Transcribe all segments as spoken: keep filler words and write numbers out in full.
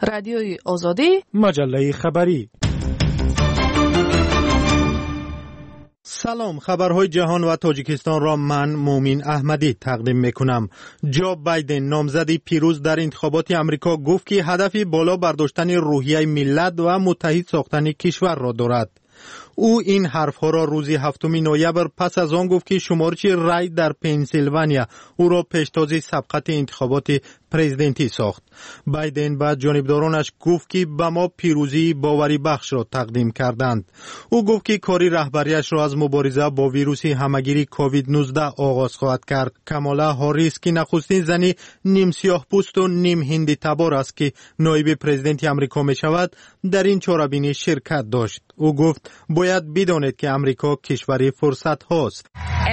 رادیوی آزادی، مجله خبری. سلام، خبرهای جهان و تاجیکستان را من مومین احمدی تقدیم میکنم. جو بایدن نامزد پیروز در انتخابات امریکا گفت که هدفی بالا برداشتن روحیه ملت و متحد ساختن کشور را دارد. او این حرفها را روز هفتم نوامبر پس از آن گفت که شمارش رای در پنسیلوانیا او را پیشتاز سبقت انتخابات پرزیدنتی ساخت. بایدن با جانبدارانش گفت که به ما پیروزی باوری بخش را تقدیم کردند. او گفت که کاری رهبریش را از مبارزه با ویروس همگیری کووید نوزده آغاز خواهد کرد. کامالا هاریس که نخستین زنی نیم سیاه پوست و نیم هندی تبار است که نایب پرزیدنت امریکا می شود، در این چهاربینی شرکت داشت. او گفت باید بدانید که امریکا کشوری فرصت هاست.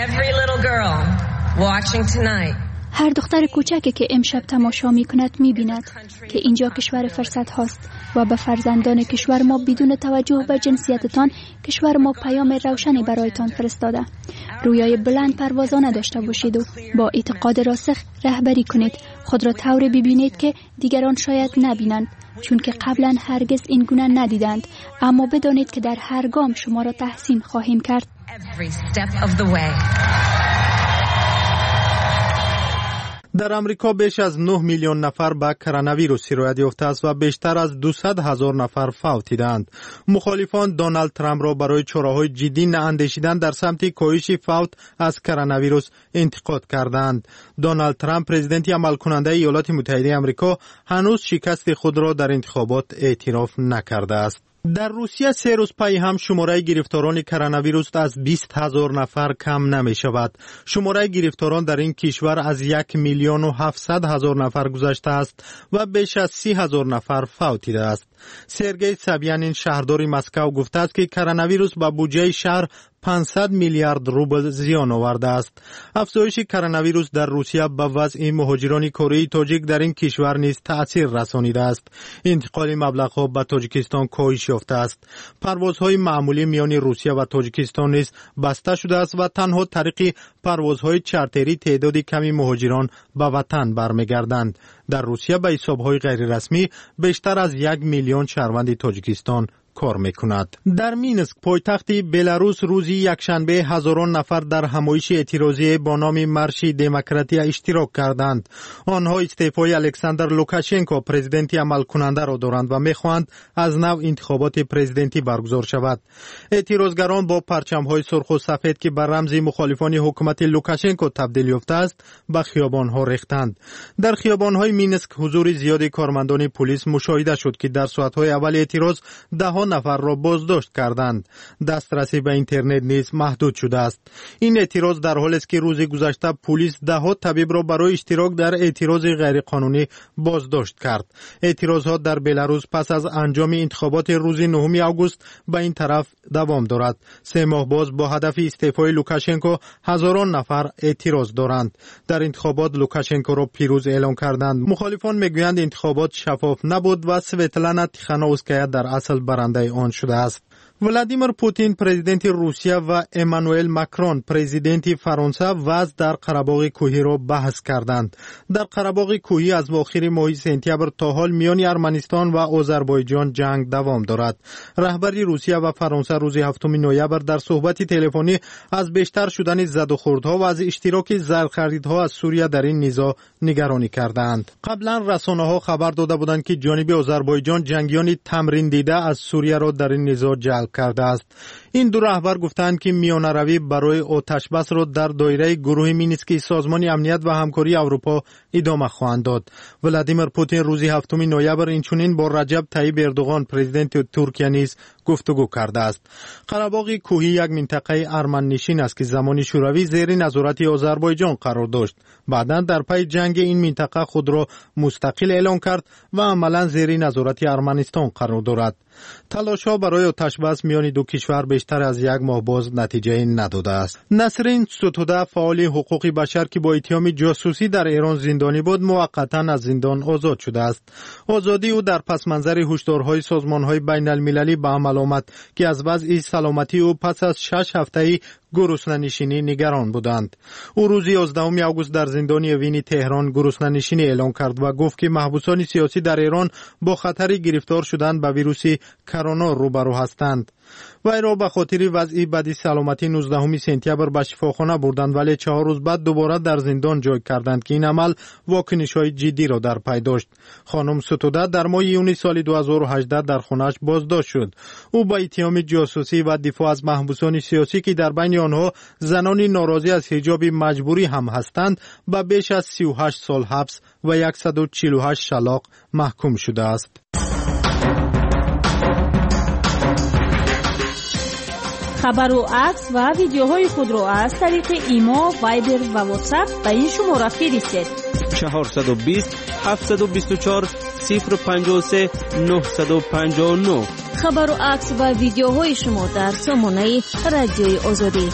هر دختر کوچکی که امشب تماشا می کند می بیند که اینجا کشور فرصت هاست و به فرزندان کشور ما بدون توجه به جنسیتتان کشور ما پیام روشنی برایتان فرستاده. رویای بلند پروازانه داشته باشید و با اعتقاد راسخ رهبری کنید. خود را طوری ببینید که دیگران شاید نبینند، چون که قبلا هرگز این گونه ندیدند، اما بدانید که در هر گام شما را تحسین خواهیم کرد. در امریکا بیش از نه میلیون نفر به کرونا ویروس سرایت یافته است و بیشتر از دویست هزار نفر فوت دیدند. مخالفان دونالد ترامپ را برای چاره‌های جدی نااندیشیدن در سمت کاهش فوت از کرونا ویروس انتقاد کردند. دونالد ترامپ پرزیدنت عمل کننده ایالات متحده آمریکا هنوز شکست خود را در انتخابات اعتراف نکرده است. در روسیه سه روز پی هم شماره گرفتاران کرونا ویروس از بیست هزار نفر کم نمی شود. شماره گرفتاران در این کشور از یک میلیون و هفتصد هزار نفر گذشته است و بیش از سی هزار نفر فوت دیده است. سرگئی سابیانین شهردار مسکو گفته است که کرونا ویروس به بودجه شهر پانصد میلیارد روبل زیان آورده است. افزایش کرونا ویروس در روسیه به وضع مهاجران کره تاجیک در این کشور نیز تأثیر رسانیده است. انتقال مبلغها به تاجیکستان کاهش یافته است. پروازهای معمولی میان روسیه و تاجیکستان نیز بسته شده است و تنها طریق پروازهای چارتری تعداد کمی مهاجران به وطن برمیگردند. در روسیه به حسابهای غیر رسمی بیشتر از یک میلیون شهروند تاجیکستان کار میکند. در مینسک پایتخت بلاروس روزی یکشنبه هزاران نفر در همایش اعتراضی با نام مارش دموکراتی اشتراک کردند. آنها استعفای الکساندر لوکاشنکو پرزیدنت عمل کننده را دارند و میخواهند از نو انتخابات پرزیدنتی برگزار شود. اعتراضگران با پرچم‌های سرخ و سفید که بر رمز مخالفان حکومت لوکاشنکو تبدیل یافته است به خیابان‌ها ریختند. در خیابان‌های مینسک حضور زیاد کارمندان پلیس مشاهده شد که در ساعت‌های اول اعتراض ده نفر را بازداشت کردند. دسترسی به اینترنت نیز محدود شده است. این اعتراض در حالی است که روز گذشته پلیس ده ها طبیب را برای اشتراک در اعتراض غیرقانونی بازداشت کرد. اعتراضات در بلاروس پس از انجام انتخابات روز نهم آگوست به این طرف دوام دارد. سه ماه باز با هدف استعفای لوکاشنکو هزاران نفر اعتراض دارند. در انتخابات لوکاشنکو را پیروز اعلام کردند. مخالفان میگویند انتخابات شفاف نبود و سویتلانا تیخانووسکایا در اصل برنده آن شده است. ولادیمیر پوتین پرزیدنت روسیه و امانوئل ماکرون پرزیدنت فرانسه وضع در قره‌باغ کوهی را بحث کردند. در قره‌باغ کوهی از آخر ماه سپتامبر تا حال میان ارمنستان و آذربایجان جنگ دوام دارد. رهبری روسیه و فرانسه روز هفتم نوامبر در صحبت تلفنی از بیشتر شدن زد و خوردها و از اشتراک زرخریدها از سوریه در این نزاع نگرانی کردند. قبلا رسانه‌ها خبر داده بودند که جانب آذربایجان جنگیان تمرین دیده از سوریه را در این نزاع جلب کرده است. این دو رهبر گفتند که میانه‌روی برای آتش بس را در دایره گروه مینسکی سازمان امنیت و همکاری اروپا ادامه خواهند داد. ولادیمیر پوتین روز هفتم نوامبر اینچنین با رجب طیب اردوغان پرزیدنت ترکیه نیز گفتگو کرده است. قره‌باغ کوهی یک منطقه ارمن نشین است که زمان شوروی زیر نظارت آذربایجان قرار داشت. بعداً در پی جنگ این منطقه خود را مستقل اعلام کرد و عملاً زیر نظارت ارمنستان قرار دارد. تلاش‌ها برای آتش‌بس میان دو کشور بیشتر از یک ماه باز نتیجه نداده است. نسرین ستوده، فعال حقوق بشر که با اتهام جاسوسی در ایران زندانی بود، موقتا از زندان آزاد شده است. آزادی او در پس منظر هشدارهای سازمانهای بین المللی به عمل آمد که از وضع سلامتی او پس از شش هفته گرسنه‌نشینی نگران بودند. او روز یازدهم آگوست در زندان اوین تهران گرسنه‌نشینی اعلام کرد و گفت که محبوسان سیاسی در ایران با خطر گرفتار شدن به ویروس کرونا روبرو هستند. وی را به خاطر وضع بدی سلامتی نوزدهم سپتامبر به شفاخانه بردند، ولی چهار روز بعد دوباره در زندان جای کردند که این عمل واکنش‌های جدی را در پی داشت. خانم ستوده در ماه یونیو سال دو هزار و هجده در خانه‌اش بازداشت شد. او با اتهام جاسوسی و دفاع از محبوسان سیاسی که در بین آنها زنان ناراضی از حجاب مجبوری هم هستند به بیش از سی و هشت سال حبس و صد و چهل و هشت شلاق محکوم شده است. خبر و عکس و ویدیوهای خود را از طریق ایما، وایبر و واتساپ به این شماره فرستید: چهارصد و بیست هفتصد و بیست و چهار صفر پنجاه و سه نهصد و پنجاه و نه. خبر و عکس و ویدیوهای شما در سامانه رادیوی آزادی.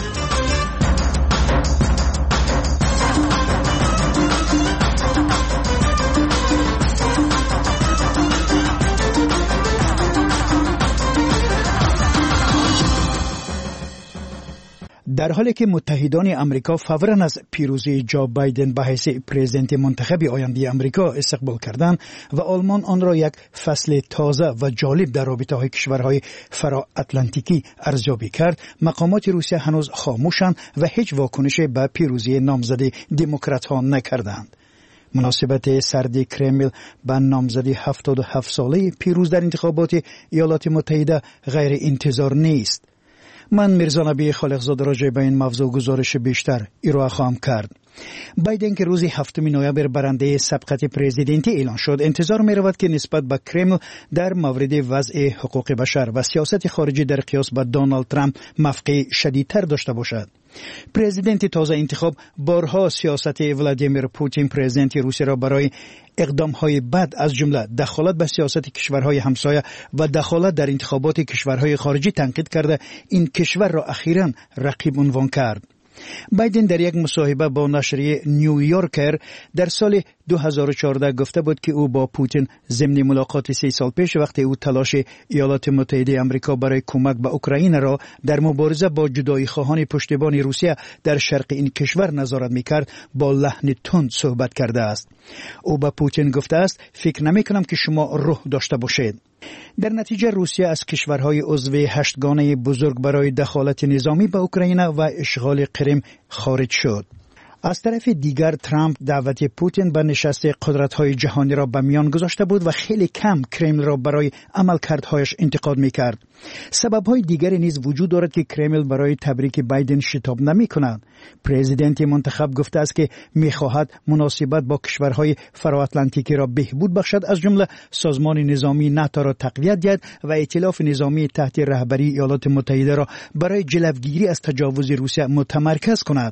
در حالی که متحدان امریکا فوراً از پیروزی جو بایدن به حیث پرزیدنت منتخب آینده امریکا استقبال کردند و آلمان آن را یک فصل تازه و جالب در رابطه‌های کشورهای فرا اتلانتیکی ارزیابی کرد، مقامات روسیه هنوز خاموشند و هیچ واکنشی به پیروزی نامزد دموکرات‌ها نکردند. مناسبت سرد کرمل به نامزدی هفتاد و هفت ساله پیروز در انتخابات ایالات متحده غیر انتظار نیست. من میرزا نبی خالقزاده راجع به این موضوع گزارش بیشتر ارائه خواهم کرد. بایدن که روز هفتم نوامبر برنده سبقت پرزیدنتی اعلان شد، انتظار می رود که نسبت به کرمل در مورد وضع حقوق بشر و سیاست خارجی در قیاس با دونالد ترامپ موقع شدیدتر داشته باشد. پرزیدنت تازه انتخاب بارها سیاست ولادیمیر پوتین پرزیدنت روسیه را برای اقدام‌های بد از جمله دخالت به سیاست کشورهای همسایه و دخالت در انتخابات کشورهای خارجی تنقید کرده این کشور را اخیراً رقیب عنوان کرد. بایدن در یک مصاحبه با نشریه نیویورکر در سال دو هزار و چهارده گفته بود که او با پوتین ضمن ملاقات سی سال پیش وقتی او تلاش ایالات متحده آمریکا برای کمک به اوکراین را در مبارزه با جدایی خواهان پشتیبان روسیه در شرق این کشور نظارت می‌کرد با لحن تند صحبت کرده است. او به پوتین گفته است فکر نمی‌کنم که شما روح داشته باشید. در نتیجه روسیه از کشورهای عضو هشتگانه بزرگ برای دخالت نظامی به اوکراین و اشغال کریم خارج شد. از طرف دیگر ترامپ دعوت پوتین به نشست قدرت‌های جهانی را به میان گذاشته بود و خیلی کم کرمل را برای عملکردهایش انتقاد می‌کرد. سبب‌های دیگری نیز وجود دارد که کرمل برای تبریک بایدن شتاب نمی‌کند. پرزیدنت منتخب گفته است که می‌خواهد مناسبت با کشورهای فراتلانتیکی را بهبود بخشد، از جمله سازمان نظامی ناتو را تقویت دهد و ائتلاف نظامی تحت رهبری ایالات متحده را برای جلوگیری از تجاوز روسیه متمرکز کند.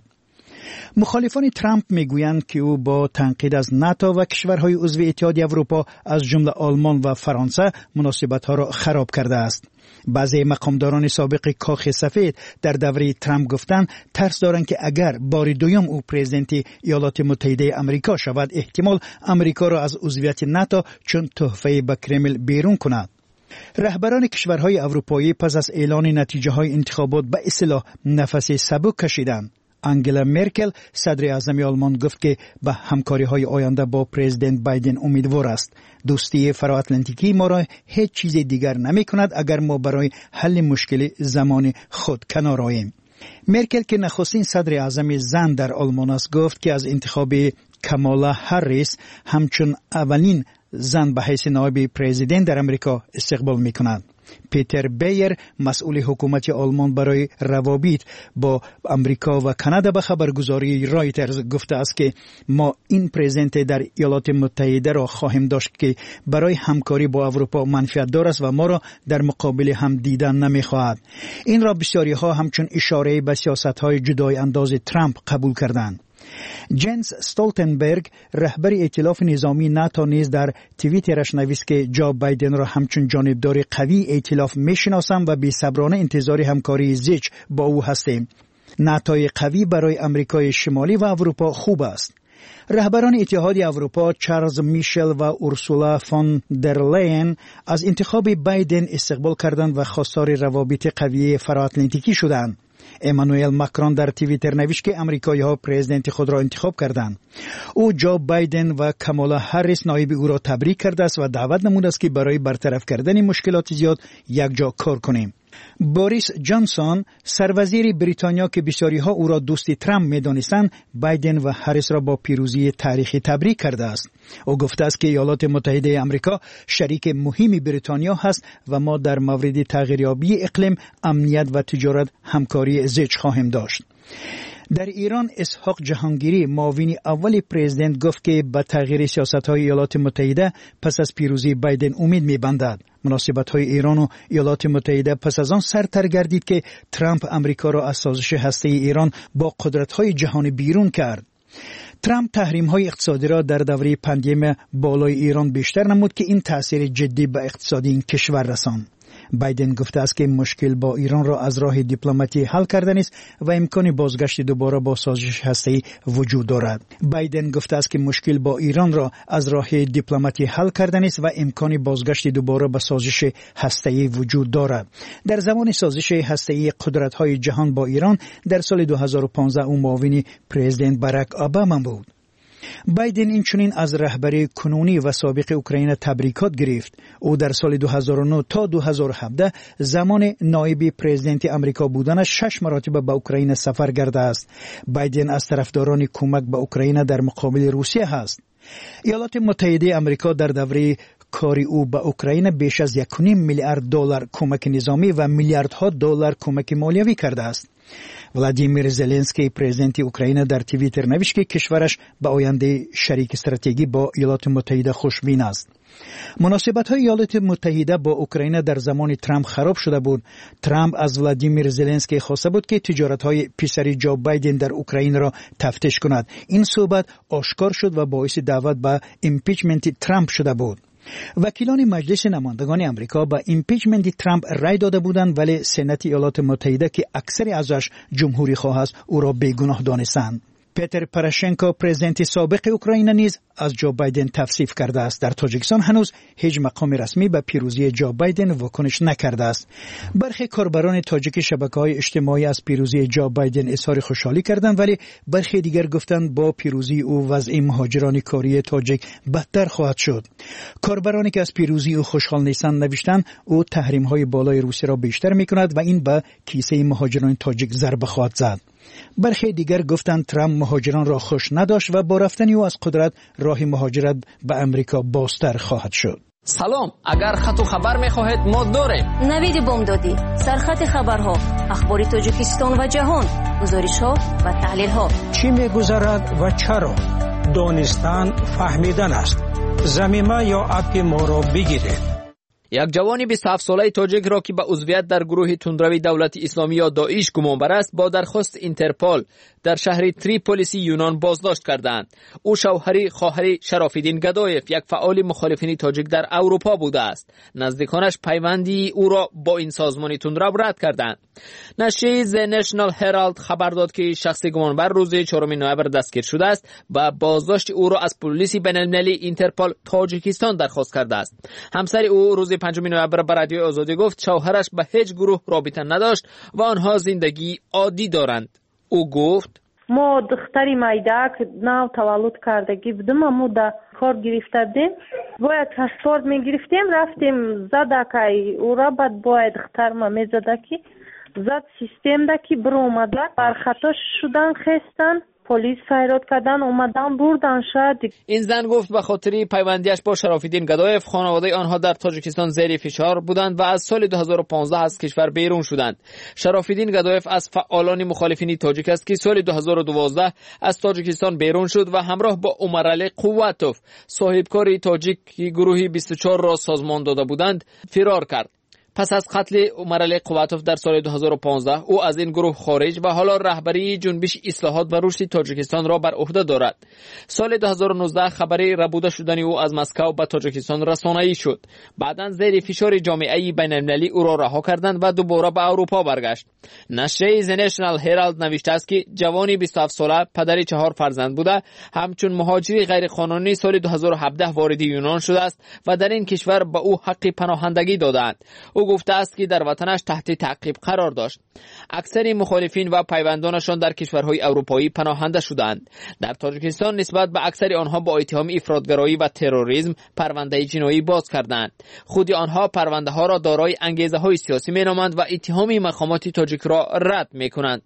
مخالفان ترامپ میگویند که او با تنقید از ناتو و کشورهای عضو اتحادیه اروپا از جمله آلمان و فرانسه مناسبت‌ها را خراب کرده است. بعضی مقامداران سابق کاخ سفید در دوره ترامپ گفتند ترس دارند که اگر بار دوم او پرزیدنت ایالات متحده آمریکا شود، احتمال آمریکا را از عضویت ناتو چون تحفه به کرمل بیرون کند. رهبران کشورهای اروپایی پس از اعلان نتیجه‌های انتخابات به اصطلاح نفس سبک کشیدند. انگلا مرکل صدر اعظم آلمان گفت که به همکاری‌های آینده با پرزیدنت بایدن امیدوار است. دوستی فراتلانتیکی ما را هیچ چیز دیگر نمی‌کند اگر ما برای حل مشکل زمان خود کنار آییم. مرکل که نخستین صدر اعظم زن در آلمان است گفت که از انتخاب کامالا هریس همچون اولین زن به حیث نایب پرزیدنت در امریکا استقبال می‌کند. پیتر بیر مسئول حکومت آلمان برای روابط با امریکا و کانادا به خبرگزاری رایترز گفته است که ما این پرزیدنت در ایالات متحده را خواهیم داشت که برای همکاری با اروپا منفعت دار است و ما را در مقابل هم دیدن نمی‌خواهد. این را بسیاری ها همچون اشاره به سیاست‌های جدای انداز ترامپ قبول کردند. جنس استولتنبرگ رهبر ائتلاف نظامی ناتو نیز در توییترش نوشت که جو بایدن را همچون جانبدار قوی ائتلاف میشناسم و بی‌صبرانه انتظار همکاری زیچ با او هستیم. ناتوی قوی برای امریکای شمالی و اروپا خوب است. رهبران اتحاد اروپا چارلز میشل و اورسولا فون در لین از انتخاب بایدن استقبال کردند و خواستار روابط قوی فرااتلانتیکی شدند. امانوئل ماکرون در توییتر نوشت که امریکایی‌ها پرزیدنت خود را انتخاب کردند. او جو بایدن و کامالا هریس نایب او را تبریک کرده است و دعوت نموده است که برای برطرف کردن مشکلات زیاد یکجا کار کنیم. بوریس جانسون سروزیر بریتانیا که بسیاری‌ها او را دوست ترامپ می‌دانستند، بایدن و هریس را با پیروزی تاریخی تبریک کرده است. او گفته است که ایالات متحده آمریکا شریک مهمی بریتانیا هست و ما در مورد تغییریابی اقلیم، امنیت و تجارت همکاری زیچ خواهیم داشت. در ایران اسحاق جهانگیری معاون اول پرزیدنت گفت که به تغییر سیاست‌های ایالات متحده پس از پیروزی بایدن امید می‌بندد. مناسبت‌های ایران و ایالات متحده پس از آن سرتر گردید که ترامپ امریکا را از سازش هسته‌ای ایران با قدرت‌های جهانی بیرون کرد. ترامپ تحریم‌های اقتصادی را در دوره پندمی بالای ایران بیشتر نمود که این تأثیر جدی به اقتصاد این کشور رساند. بایدن گفته است که مشکل با ایران را از راه دیپلماتی حل کردن است و امکان بازگشت دوباره با سازش هسته‌ای وجود دارد. بایدن گفته است که مشکل با ایران را از راه دیپلماتی حل کردن است و امکان بازگشت دوباره به سازش هسته‌ای وجود دارد. در زمان سازش هسته‌ای قدرت‌های جهان با ایران در سال دو هزار و پانزده او معاون پرزیدنت باراک اوباما بود. بایدن اینچنین از رهبری کنونی و سابق اوکراین تبریکات گرفت. او در سال دو هزار و نه تا دو هزار و هفده زمان نایب پرزیدنت امریکا بودنش شش مرتبه به اوکراین سفر کرده است. بایدن از طرفداران کمک به اوکراین در مقابل روسیه هست. ایالات متحده آمریکا در دوره کاری او به اوکراین بیش از یک و نیم میلیارد دلار کمک نظامی و میلیاردها دلار کمک مالیوی کرده است. ولادیمیر زلنسکی پرزیدنت اوکراین در توییتر نوشت که کشورش به آینده شریک استراتژیکی با ایالات متحده خوشبین است. مناسبت‌های ایالات متحده با اوکراین در زمان ترامپ خراب شده بود. ترامپ از ولادیمیر زلنسکی خواسته بود که تجارت‌های پسری جو بایدن در اوکراین را تفتیش کند. این صحبت آشکار شد و باعث دعوت به ایمپیچمنت ترامپ شده بود. وکیلان مجلس نمایندگان امریکا با ایمپیچمنت ترامپ رای داده بودند، ولی سنات ایالات متحده که اکثر ازش جمهوری خواه است او را بیگناه دانستند. پیتر پروشنکو پرزیدنت سابق اوکراین نیز از جو بایدن تفسیف کرده است. در تاجیکستان هنوز هیچ مقام رسمی به پیروزی جو بایدن واکنش نکرده است. برخی کاربران تاجیک شبکه‌های اجتماعی از پیروزی جو بایدن اظهار خوشحالی کردند، ولی برخی دیگر گفتند با پیروزی او وضع مهاجران کاری تاجیک بدتر خواهد شد. کاربرانی که از پیروزی او خوشحال نیستند نوشتند او تحریم‌های بالای روسیه را بیشتر می‌کند و این به کیسه مهاجران تاجیک ضربه خواهد زد. برخی دیگر گفتند ترامپ مهاجران را خوش نداشت و با رفتن او از قدرت راه مهاجرت به امریکا بازتر خواهد شد. سلام، اگر خط و خبر می‌خواهید ما داریم. نوید بامدادی، سرخط خبرها، اخبار تاجیکستان و جهان، گزارش‌ها و تحلیل‌ها. چی می‌گذرد و چرا؟ دانستن فهمیدن است. زمینه یا اپ ما را بگیرید. یک جوان بیست و هفت ساله تاجیک را که به عضویت در گروه تندروی دولت اسلامی یا داعش گمانبر است با درخواست اینترپول در شهر تریپولیس یونان بازداشت کردند. او شوهری خواهر شرافالدین گدایف، یک فعال مخالفین تاجیک در اروپا بوده است. نزدیکانش پیوندی او را با این سازمان تندرو رد کردند. نشریه The National Herald خبر داد که شخص گمانبر روز چهارم نوامبر دستگیر شده است و بازداشت او را از پلیس بین‌المللی اینترپول تاجیکستان درخواست کرده است. همسر او روز پنجم نوامبر به رادیو آزادی گفت شوهرش به هیچ گروه رابطه نداشت و آنها زندگی عادی دارند. او گفت ما دختری مایدک نو تولد کردگی بودم، امو دا کار گرفتیم، باید پاسپورت می گرفتیم، رفتیم زدکی او را بعد باید دختر ما می زدکی زد سیستم دکی برو اومده برخطاش شدن خستن پلیس فریاد کردن اومدن بردن شد. این زن گفت به خاطر پیوندیش با شرافالدین گدایف خانواده آنها در تاجیکستان زیر فشار بودند و از سال دو هزار و پانزده از کشور بیرون شدند. شرافالدین گدایف از فعالان مخالفین تاجیک است که سال دو هزار و دوازده از تاجیکستان بیرون شد و همراه با عمرعلی قوتوف صاحبکار تاجیک گروهی بیست و چهار را سازمان داده بودند فرار کرد. پس از قتل عمرعلی قواتوف در سال دو هزار و پانزده او از این گروه خارج و حالا رهبری جنبش اصلاحات و رشد تاجیکستان را بر عهده دارد. سال دو هزار و نوزده خبری ربوده شدن او از مسکو به تاجیکستان رسانه‌ای شد. بعداً زیر فشار جامعه بین‌المللی او را رها کردند و دوباره به اروپا برگشت. نشریه The National Herald نوشته است که جوانی بیست و هفت ساله پدر چهار فرزند بوده، همچون مهاجری غیرقانونی سال دو هزار و هفده وارد یونان شده است و در این کشور به او حق پناهندگی دادند. او گفته است که در وطنش تحت تعقیب قرار داشت. اکثر مخالفین و پیوندانشان در کشورهای اروپایی پناهنده شدند. در تاجیکستان نسبت به اکثر آنها با اتهام افراطگرایی و تروریسم پرونده جنایی باز کردند. خود آنها پرونده ها را دارای انگیزه های سیاسی مینامند و اتهام مقامات تاجیک را رد میکنند.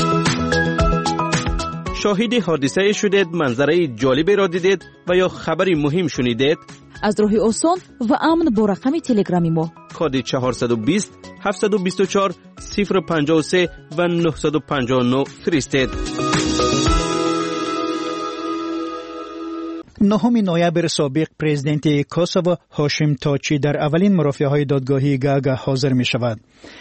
شاهد حادثه شدید، منظره جالبی را دیدید و یا خبری مهم شنیدید؟ از راه آسان و امن با رقم تلگرامی ما کد چهارصد و بیست هفتصد و بیست و چهار صفر پنجاه و سه و نهصد و پنجاه و نه فرستید. نهم نوامبر سابق پرزیدنت کوسوو هاشم تاچی در اولین مرافعه‌های دادگاهی گاگا حاضر می شود.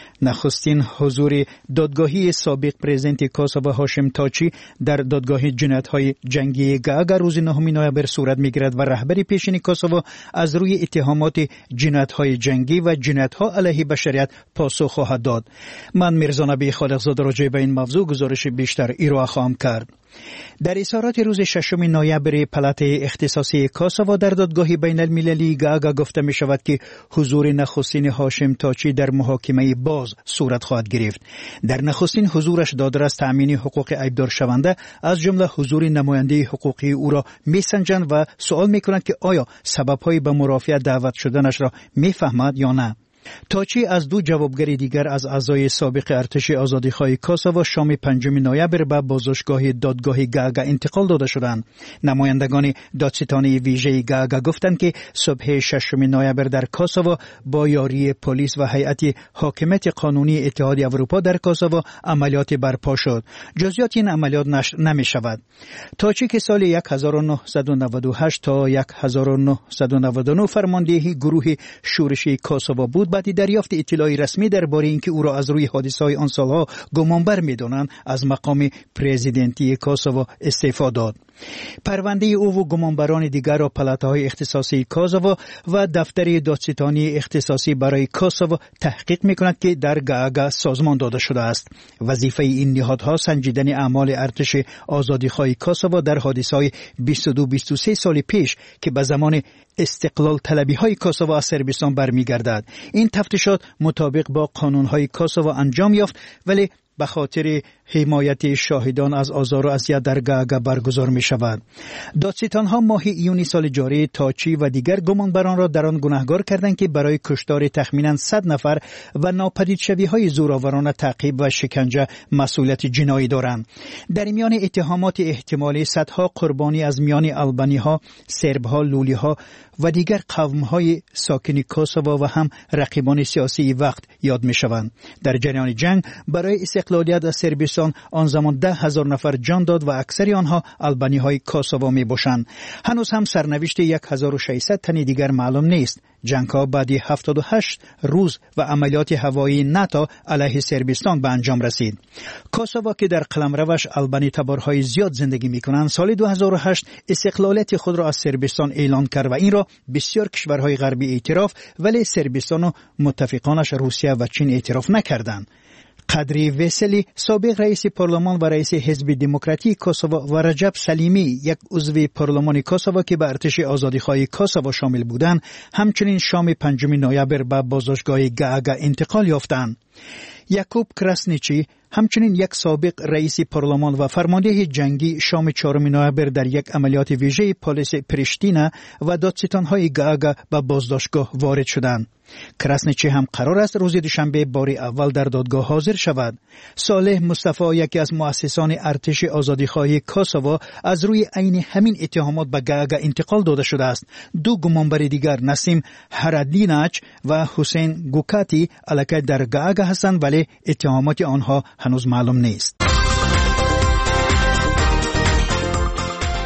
نخستین حضور دادگاهی سابق پرزیدنت کوسوو هاشم تاچی در دادگاه جنایت‌های جنگی گاگا روز نهم نوامبر صورت می‌گیرد و رهبر پیشین کوسوو از روی اتهامات جنایت‌های جنگی و جنایت‌ها علیه بشریت پاسخ خواهد داد. من میرزا نبی خالقزاده راجع به این موضوع گزارش بیشتر ارائه خواهم کرد. در اظهارات روز ششم نوامبر پلات اختصاصی کوسوو در دادگاه بین المللی گاگا گفته می شود که حضور نخستین هاشم تاچی در محاکمه باز صورت خواهد گرفت. در نخستین حضورش دادرس تأمین حقوق عیبدار شونده از جمله حضور نماینده حقوقی او را می سنجند و سوال می کنند که آیا سبب‌های به مرافعه دعوت شدنش را می فهمد یا نه. تاچی از دو جوابگر دیگر از اعضای سابق ارتش آزادیخواه کوسوو شام پنجم نوامبر به بازداشتگاه دادگاه گاگا انتقال داده شدند. نمایندگان دادستانی ویژه گاگا گفتند که صبح ششم نوامبر در کوسوو با یاری پلیس و هیئت حاکمیت قانونی اتحادیه اروپا در کوسوو عملیات برپا شد. جزئیات این عملیات نشر نمی شود. تاچی که سال هزار و نهصد و نود و هشت تا هزار و نهصد و نود و نه فرمانده گروه شورشی کوسوو بود، بعد دریافت اطلاعی رسمی درباره اینکه او را از روی حادثه‌های آن سالها گمانبر می‌دانند از مقام پرزیدنتی کوسوو استعفا داد. پرونده او و گمانبران دیگر را پلات‌های اختصاصی کوسوو و دفتر دادستانی اختصاصی برای کوسوو تحقیق می‌کند که در گاگا سازمان داده شده است. وظیفه این نهادها سنجیدن اعمال ارتش آزادیخواه کوسوو در حادثه‌های بیست و دو بیست و سه سال پیش که به زمان استقلال طلبی‌های کوسوو از صربستان برمیگردد. این تفتیشات مطابق با قانون‌های کوسوو انجام یافت، ولی به خاطر حمایت شاهدان از آزار و اذیت در گاگا برگزار می شود. دادستان‌ها ماه ایونی سال جاری تاچی و دیگر گمانبران را در آن گناهکار کردند که برای کشتار تخمیناً صد نفر و ناپدید شوی‌های زورآورانه تعقیب و شکنجه مسئولیت جنایی دارند. در میان اتهامات احتمالی صدها قربانی از میان آلبانی‌ها، سرب‌ها، لولی‌ها و دیگر قوم‌های ساکن کوسوو و هم رقیبان سیاسی وقت یاد می شوند. در جریان جنگ برای استقلالیت از صربستان آن زمان ده هزار نفر جان داد و اکثر آنها آلبانی های کوسوو می باشند. هنوز هم سرنوشت هزار و ششصد تن دیگر معلوم نیست. جنگ ها بعد هفتاد و هشت روز و عملیات هوایی ناتو علیه صربستان به انجام رسید. کوسوو که در قلمروش آلبانی تبارهای زیاد زندگی می کنند، سال دو هزار و هشت استقلالیت خود را از صربستان اعلان کرد و این را بسیار کشورهای غربی اعتراف، ولی صربستان و متفقانش روسیه و چین اعتراف نکردند. قدری وسلی سابق رئیس پارلمان و رئیس حزب دموکراتی کوسوو و رجب سلیمی یک عضو پارلمان کوسوو که به ارتش آزادیخواه کوسوو شامل بودند، همچنین شام پنجم نوامبر به بازداشتگاه گاگا انتقال یافتند. یاکوب کراسنیچی همچنین یک سابق رئیس پارلمان و فرمانده جنگی شام چهارم نوامبر در یک عملیات ویژه پلیس پریشتینا و دادستان‌های گاگا به بازداشتگاه وارد شدند. کراسنیچی هم قرار است روز دوشنبه بار اول در دادگاه حاضر شود. صالح مصطفی، یکی از مؤسسان ارتش آزادیخواه کوسوو، از روی عین همین اتهامات به گاگا انتقال داده شده است. دو گمانبر دیگر، نسیم هرادیناچ و حسین گوکاتی، علاقه در گاگا هستند، ولی اتهامات آنها هنوز معلوم نیست.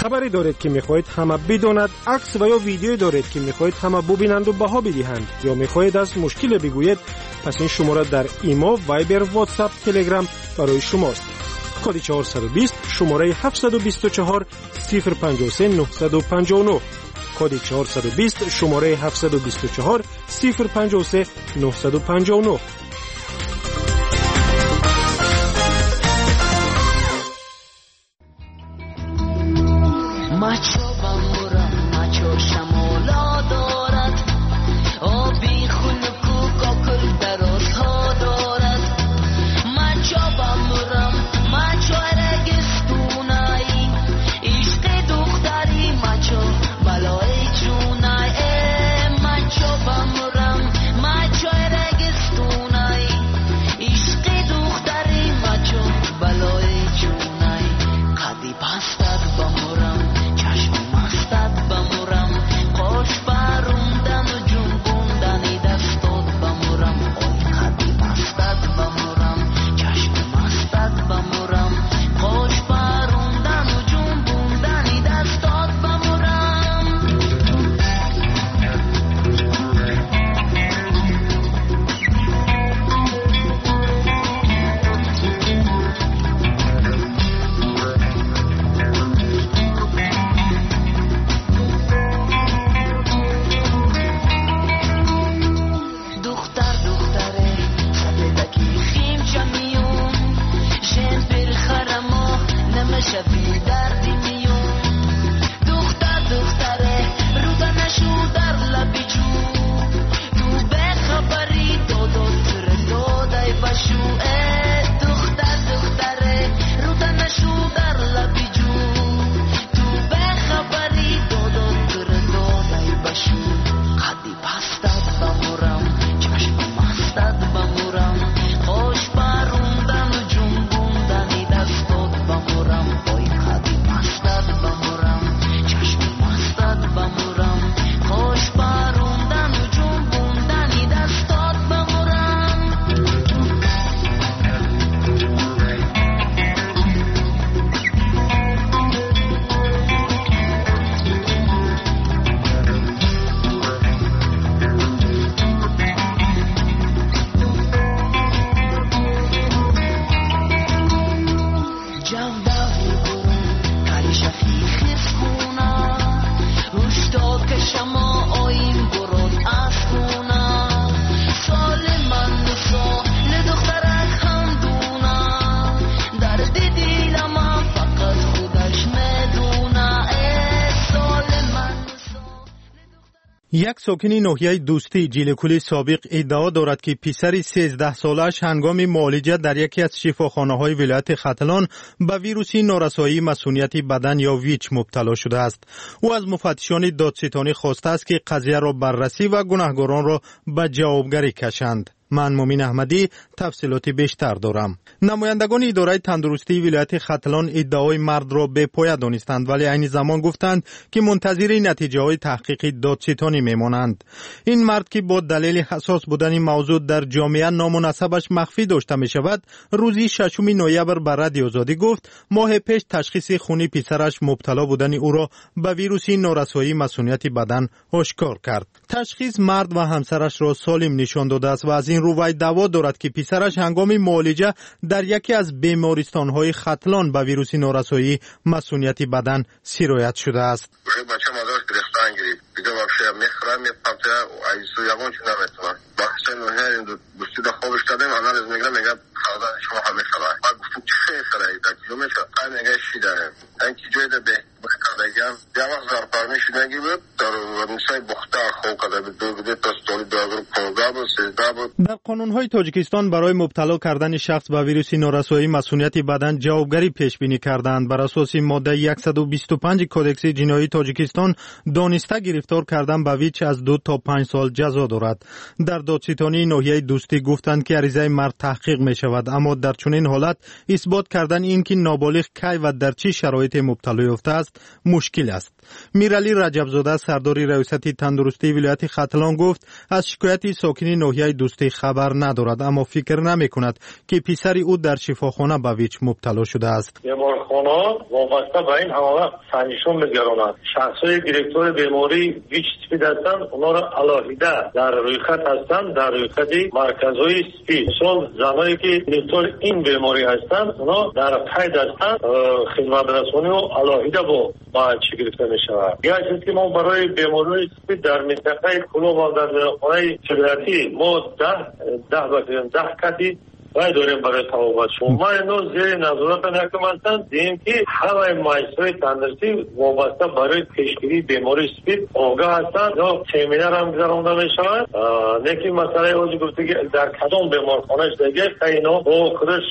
خبری دارید که میخواهید همه بداند، عکس و یا ویدیویی دارید که میخواهید همه ببینند و بها بدهند، یا میخواهید از مشکل بگویید، پس این شماره در ایمو، وایبر، واتساپ، تلگرام برای شماست. کد چهارصد و بیست شماره هفتصد و بیست و چهار صفر پنجاه و سه نهصد و پنجاه و نه. کد چهارصد و بیست شماره هفتصد و بیست و چهار صفر پنجاه و سه نهصد و پنجاه و نه. مچو بمورم مچو شمالا دارد، آبی خنک و کاکل دراز ها دارد. مچو بمورم مچو رگستونایی، عشق دختری مچو بلای جونای. مچو بمورم مچو رگستونایی، عشق دختری مچو بلای جونای. قدی بستد بمورم یک ساکن ناحیه دوستی جیلکولی سابق ادعا دارد که پسر سیزده سالش هنگام معالجه در یکی از شفاخانه‌های ولایت ختلان به ویروس نارسایی مسئولیت بدن یا ویچ مبتلا شده است. او از مفتشان دادستانی خواسته است که قضیه را بررسی و گناهکاران را به جوابگری کشند. من مومین احمدی تفصیلات بیشتر دارم. نمایندگان اداره تندرستی ولایت ختلان ادعای مرد را به پایه دانستند، ولی عین زمان گفتند که منتظر نتیجه های تحقیق دادستانی میمانند. این مرد که با دلیل حساس بودن موضوع در جامعه نامناسبش مخفی داشته می شود، روزی ششم نوامبر به رادیو آزادی گفت ماه پیش تشخیص خونی پسرش مبتلا بودن او را به ویروس نارسایی مسئولیت بدن آشکار کرد. تشخیص مرد و همسرش را سالم نشان داده است و از این رو وی دعوا دارد که پسرش هنگام معالجه در یکی از بیمارستان‌های ختلان به ویروس نارسایی مسئولیت بدن سرایت شده است. بچه مادرش گرفتن گرفت. دیگه واقعا میخورم میپرته ایسو یگان چون نمیتونم. بخشن مهر دوستی دا خوابش کردیم آنالیز میگم میگم خدا شما همه خبر. بعد گفتم چه خبره تا کیلومتر قرن میگه چی داره. اینکه جای ده به بگم جواب زار پرمیش نگی بود در ونسای بختار خو کده به دو بده تا استولی داغر پنجاه و سیزده بود. در قانون‌های تاجیکستان برای مبتلا کردن شخص به ویروس نارسایی مسئولیت بدن جوابگری پیش بینی کردند. بر اساس ماده صد و بیست و پنج کودکس جنایی تاجیکستان دانسته گرفتار کردن به ویچ از دو تا پنج سال جزا دارد. در دادستانی ناحیه دوستی گفتند که عریضه مرد تحقیق می شود، اما در چنین حالت اثبات کردن این که نابالغ کی و در چه شرایط مبتلا یافته است مشکل است. میرعلی رجبزاده سردار ریاست تندرستی ولایت ختلان گفت از شکایت ساکنین ناحیه دوستی خبر ندارد، اما فکر نمی کند که پسر او در شفاخانه به ویچ مبتلا شده است. بیمارخانه وابسته به این حواله سنجشون میگذارند. شخصای گرفتار بیماری ویچ اسپید هستند، اونا را علاهیده در رویخط هستند، در رویخط مرکزهای اسپید. مثلا زنایی که گرفتار این بیماری هستند اونا در قید هستند، خدمت رسانی و علاهیده با بچه گرفته می شود. یا چیزی که ما برای بیماری اسپید در منطقه کلوب و در خانه چلتی ما ده ده بکنیم ده کتی باید داریم برای توابت شما. ما اینو زیر نظارت نکم هستند دیم که همه مایستای تندرسی وابسته برای پیشگیری بیماری اسپید آگاه هستند یا سیمینر هم گذرانده می شود. نیکی مسئله اوجی گفته که در کدام بیمارخانهش دیگه که اینا با خودش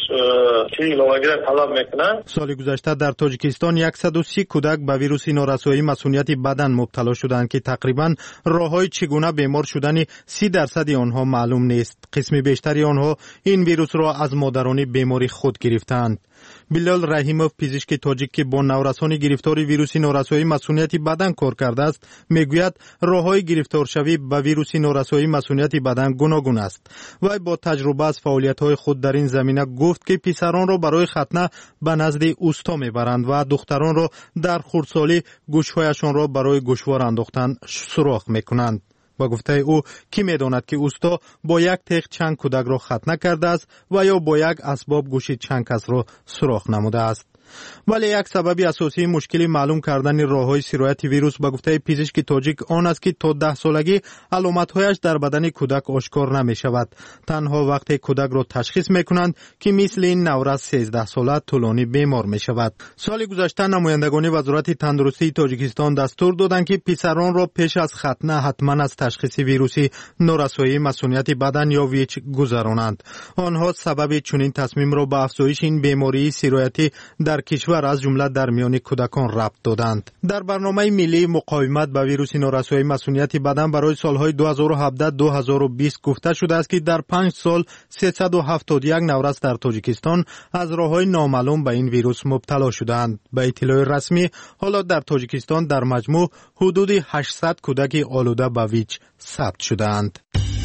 چی لواگیر طلب میکنن. سال گذشته در تاجیکستان صد و سی کودک به ویروس نارسایی مسئولیت بدن مبتلا شدند که تقریبا راههای چگونه بیمار شدن سی درصد آنها معلوم نیست. قسم بیشتری آنها این ویروس را از مادران بیماری خود گرفتند. بلال رحیموف پزشک تاجیک که با نورسان گرفتار ویروس نارسایی مسئولیت بدن کار کرده است میگوید راههای گرفتار شوی به ویروس نارسایی مسئولیت بدن گوناگون است. وی با تجربه از فعالیت‌های خود در این زمینه گفت که پسران را برای ختنه به نزد اوستا میبرند و دختران را در خردسالی گوشهایشان را برای گوشوار انداختن سوراخ میکنند. با گفته او کی میداند که اوستا با یک تیغ چند کودک را ختنه کرده است و یا با یک اسباب گوشی چند کس را سوراخ نموده است. ولی یک سبب اساسی مشکلی معلوم کردن راههای سرایت ویروس به گفته پزشک تاجیک آن است که تا ده سالگی علامت‌هایش در بدن کودک آشکار نمی شود. تنها وقتی کودک را تشخیص می کنند که مثل این نورس سیزده ساله طولانی بیمار می شود. سال گذشته نمایندگان وزارت تندرستی تاجیکستان دستور دادند که پسران را پیش از ختنه حتما از تشخیص ویروسی نارسایی مسئولیت بدن یا ویچ گذرانند. آنها سبب چنین تصمیم را به افزایش این بیماری سرایتی در کشور از جمله در میان کودکان ربط دادند. در برنامه ملی مقاومت با ویروس نارسایی مسئولیت بدن برای سالهای دو هزار و هفده تا دو هزار و بیست گفته شده است که در پنج سال سیصد و هفتاد و یک نورس در تاجیکستان از راههای نامعلوم به این ویروس مبتلا شدند. به اطلاع رسمی حالا در تاجیکستان در مجموع حدود هشتصد کودک آلوده به ویچ ثبت شدند.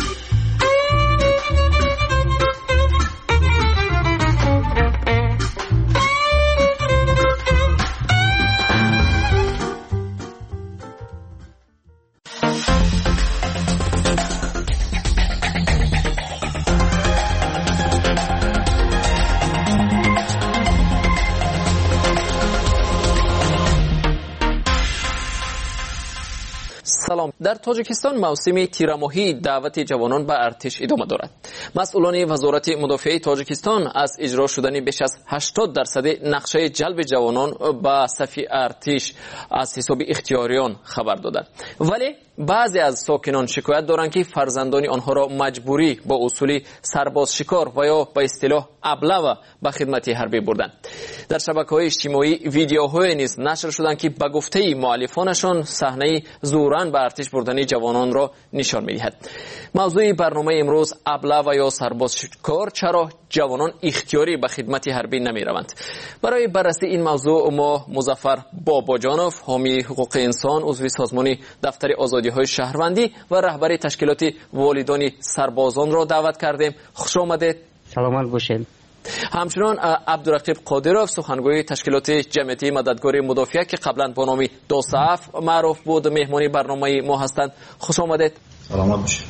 سلام. در تاجیکستان موسم تیرماهی دعوت جوانان به ارتش ادامه دارد. مسئولان وزارت مدافع تاجیکستان از اجرا شدن بیش از هشتاد درصد نقشه جلب جوانان به صف ارتش از حساب اختیاریان خبر دادند. ولی بعضی از ساکنان شکایت دارند که فرزندان آنها را مجبوری با اصول سرباز شکار و یا به اصطلاح ابله به خدمت حربی بردند. در شبکه‌های اجتماعی ویدیوهای نیز نشر شدند که به گفته مؤلفانشان صحنه زوراً به ارتش بردن جوانان را نشان می‌دهد. موضوع برنامه امروز ابله و یا سرباز شکار، چرا جوانان اختیاری به خدمت حربی نمی‌روند؟ برای بررسی این موضوع ما مظفر باباجانوف، حامی حقوق انسان، عضو سازمان دفتر آزادی‌های شهروندی و رهبر تشکیلات والدان سربازان را دعوت کردیم. خوش آمدید. سلامت باشید. همچنان عبدالرقیب قادرов سخنگوی تشکیلات جمعیتی مددگار مدافع که قبلا با نام دوصف معروف بود مهمانی برنامه ما هستند. خوش آمدید. سلامت باشید.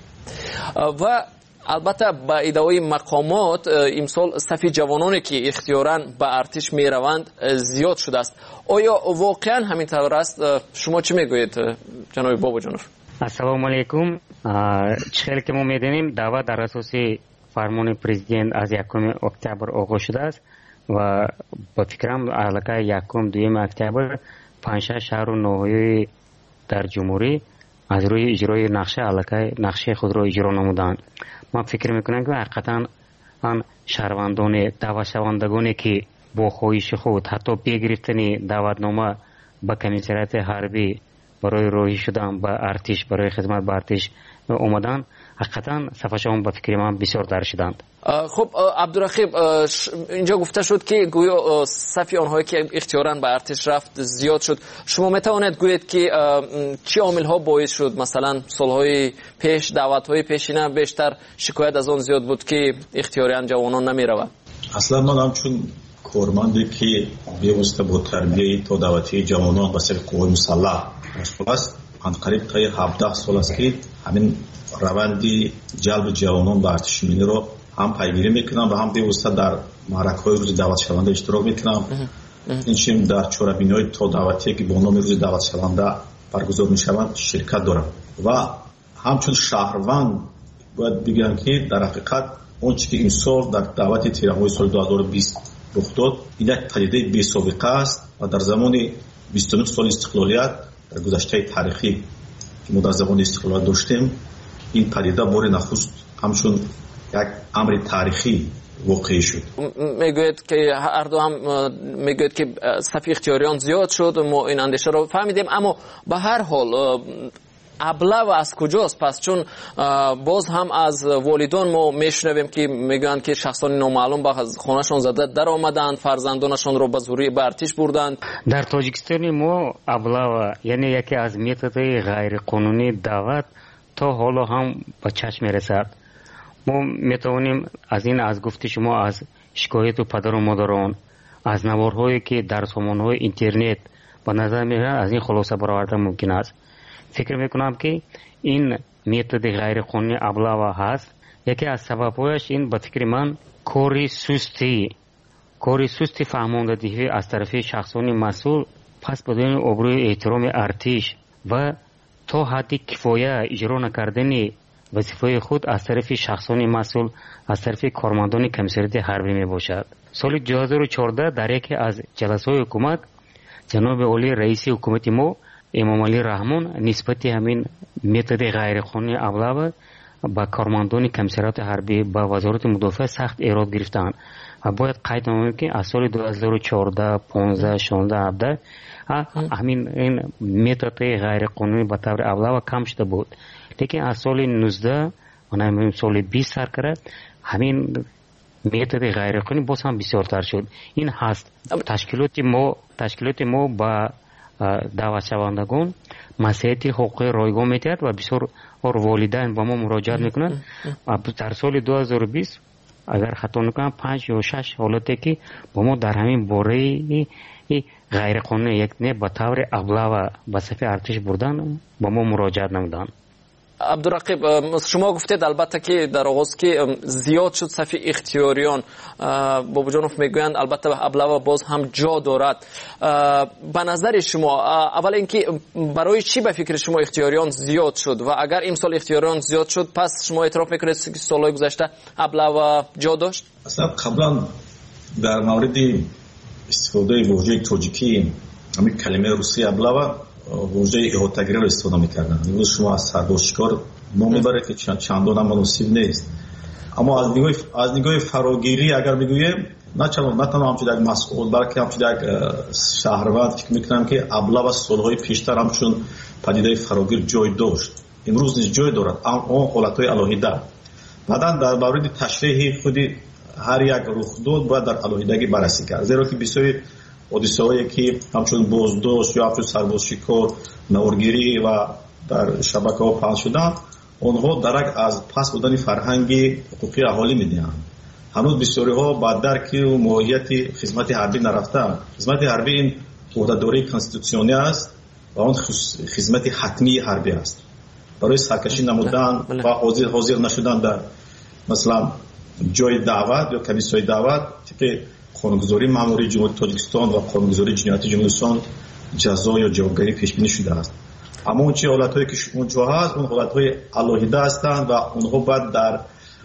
و البته با ادعای مقامات امسال صف جوانانی که اختیاراً به ارتش می روند زیاد شده است. آیا واقعا همین طور است؟ شما چه میگویید جناب باباجانوف؟ السلام علیکم. چخیلی که ما میدونیم دعوت در اساس فرمان پرزیدنت از یکم اکتبر آغاز شده است و با فکرم علاقه یکم دویم اکتبر پنج شش شهر و ناحیه در جمهوری از روی اجرای نقشه علاقه نقشه خود را اجرا نمودند. ما فکر میکنم که حقیقتا آن شهروندان دعوت شوندگانی که با خواهش خود حتی بگرفتن دعوتنامه به کمیسریت حربی برای راهی شدن به ارتش برای خدمت به ارتش اومدن حقیقتا صفحه‌شان با فکر من بسیار در شدند. خب عبدالرقیب، اینجا گفته شد که گویا صفی آنهایی که اختیاراً به ارتش رفت زیاد شد. شما میتوانید گویید که چه عامل‌ها باعث شد؟ مثلا سالهای پیش، دعوت‌های پیشینه بیشتر شکایت از آن زیاد بود که اختیاراً جوانان نمی‌روند. اصلا من همچون کارمندی که بیوسته با تربیه تا دعوتی جوانان به سر قوای مسلح مشغول است، من قریب تا هفده سال است که همین روندی جلب جوانان به ارتش ملی رو هم پیگیری میکنم و هم بیوسته در معرکه‌های روز دعوت شونده اشتراک میکنم. این چیم در چهاربینی‌های تا دعوتی که با نام روز دعوت شونده برگزار میشوند شرکت دارم و همچون شهروند باید بگم که در حقیقت اون چیزی که این سال در دعوت تیره‌های سال دو هزار و بیست رخ داد این یک پدیده بی سابقه است و در زمان بیست و نه سال استقلالیت در گذشته تاریخی که ما در زمان استقلال داشتیم این پدیده بار نخست همچون یک امر تاریخی واقع شد. میگوید که هر دو هم میگوید که صفی اختیاریان زیاد شد، ما این اندیشه رو فهمیدیم، اما به هر حال ابله و از کجاست؟ پس چون باز هم از والدان ما میشنویم که میگن که شخصان نامعلوم به خانهشان زده در آمدند، فرزندانشان رو به زوری به ارتش بردند. در تاجیکستان ما ابله یعنی یکی از میتودهای غیر قانونی دعوت تا حالا هم به چشم میرسد. ما میتوانیم از این از گفت شما از شکایت و پدر و مادران، از نوارهایی که در سامانهای اینترنت به نظر میرسد از این خلاصه برآوردن ممکن است. فکر میکنم که این میتود غیر قانونی ابله هست. یکی از سببهایش این به فکر من کاری سستی کاری سستی فهماندهی از طرف شخصان مسئول پس بدون آبروی احترام ارتش و تا حد کفایه اجرا نکردن وظیفه خود از طرف شخصان مسئول از طرف کارمندان کمیساریات حربی می باشد. سال دو هزار و چهارده در یکی از جلسه های حکومت جناب عالی رئیس حکومت ما امام علی رحمان نسبت همین میتود غیر قانونی ابله با کارمندان کمیساریات حربی با وزارت مدافع سخت ایراد گرفتند و باید قید نماییم که از سال دو هزار و چهارده، پانزده، شانزده، هفده همین این میتود غیر قانونی به طور ابله کم شده بود، لیکن از سال نوزده و همین سال بیست سر کرد همین میتود غیر قانونی باز هم بسیارتر شد. این هست تشکیلات ما تشکیلات ما با دعوت شوندگان مسئله حقوق رایگان میتید و بسیار والدین با ما مراجعت میکنند. در سال دو هزار و بیست اگر خطا نکنم پنج یا شش حالتی که با ما در همین باره غیر قانونی یک نه به طور ابله و به صف ارتش بردن با ما مراجعت نمودند. عبدالرقیب، شما گفتید البته که در آغاز که زیاد شد صفی اختیاریان، بابا جانوف میگویند البته ابله و باز هم جا دارد. به نظر شما اول اینکه برای چی به فکر شما اختیاریان زیاد شد و اگر امسال اختیاریان زیاد شد پس شما اعتراف میکنید که سالهای گذشته ابله و جا داشت؟ اصلا قبلا در مورد استفاده واژه تاجیکی همین کلمه روسی ابله و واژه احاطه‌گری رو استفاده می‌کردن. امروز شما از سرداشکار ما میبره که چندان هم مناسب نیست، اما از نگاه از نگاه فراگیری اگر بگویم نه چند نه تنها همچون یک مسئول بلکه همچون یک شهروند فکر می‌کنم که ابله و سالهای پیشتر همچون پدیده فراگیر جای داشت، امروز نیز جای دارد، اما حالت‌های علاهیده. بعداً در مورد تشریح خودی هر یک رخداد باید در علاهیدگی بررسی کرد، زیرا که بسیاری حادثه‌هایی که همچون بازداشت یا همچون سربازشکار، نوارگیری و در شبکه‌ها پخش شدن، آنها درک از پس بودن فرهنگ حقوقی اهالی می‌دهند. هنوز بسیاری‌ها با درک و ماهیت خدمت حربی نرفتند. خدمت حربی این عهده‌داری کانستیتوسیونی است و آن خدمت حتمی حربی است. برای سرکشی نمودن و حاضر حاضر نشدن در مثلا جای دعوت یا کمیسیون دعوت که قانونگذاری ماموری جمهوری تاجیکستان و قانونگذاری جنایت جمهوریستان جزا یا جوابگری پیش بینی شده است. اما اون چه حالت‌هایی که اونجا هست اون حالت‌های علاهیده هستند و اونها باید در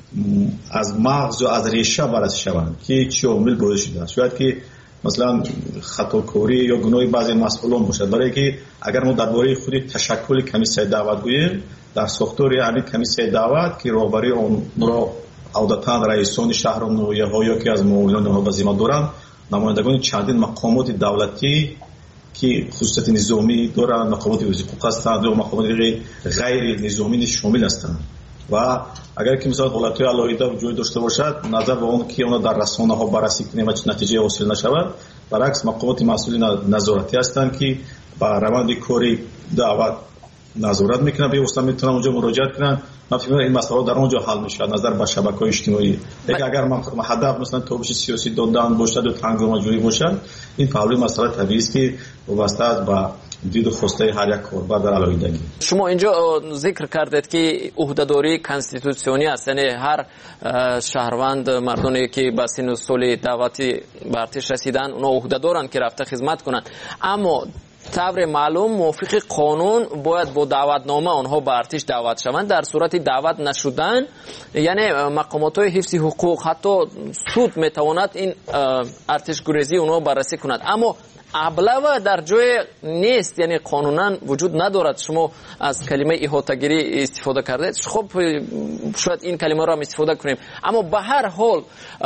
از مغز و از ریشه بررسی شوند که چه عامل باعث شده است. شاید که مثلا خطاکاری یا گناه بعضی مسئولان باشد، برای که اگر ما درباره خود تشکل کمیسیون دعوت گوییم در ساختار همین کمیسیون دعوت که رهبری اون را عادتاً رئیسان شهر و نویه‌ها یا که از معاونان آنها به ذمه دارند نمایندگان چندین مقامات دولتی که خصوصیت نظامی دارند، مقامات وزارت حقوق هستند و مقامات غیر نظامی شامل هستند. و اگر که مثلا غلطی علایده وجود داشته باشد نظر به اون که اون در رسانه ها بررسی کنیم و نتیجه حاصل نشود، برعکس مقامات مسئولین نظارتی هستند که با روند کاری دعوت نظارت میکنن، به واسطه میتونن اونجا مراجعه کنن. من فکر می‌کنم این مسئله در اونجا حل میشه نظر به شبکه‌های اجتماعی. اگر اگر من هدف مثلا توبش سیاسی دادن باشد و تنگ جویی باشد، این فعلی مسئله طبیعی است که وابسته است به دید و خواسته هر یک کاربر در علایدگی. شما اینجا ذکر کردید که عهده‌داری کانستیتوسیونی است، یعنی هر شهروند مردمی که به سن و سال دعوتی به ارتش رسیدن اونا عهده دارن که رفته خدمت کنند، اما طور معلوم موافق قانون باید با دعوتنامه آنها به ارتش دعوت شوند. در صورت دعوت نشدن یعنی مقامات های حفظ حقوق حتی سود میتواند این ارتش گریزی اونها بررسی کند، اما ابله در جای نیست، یعنی قانونا وجود ندارد. شما از کلمه احاطه‌گیری استفاده کردید، خب شاید این کلمه را هم استفاده کنیم، اما به هر حال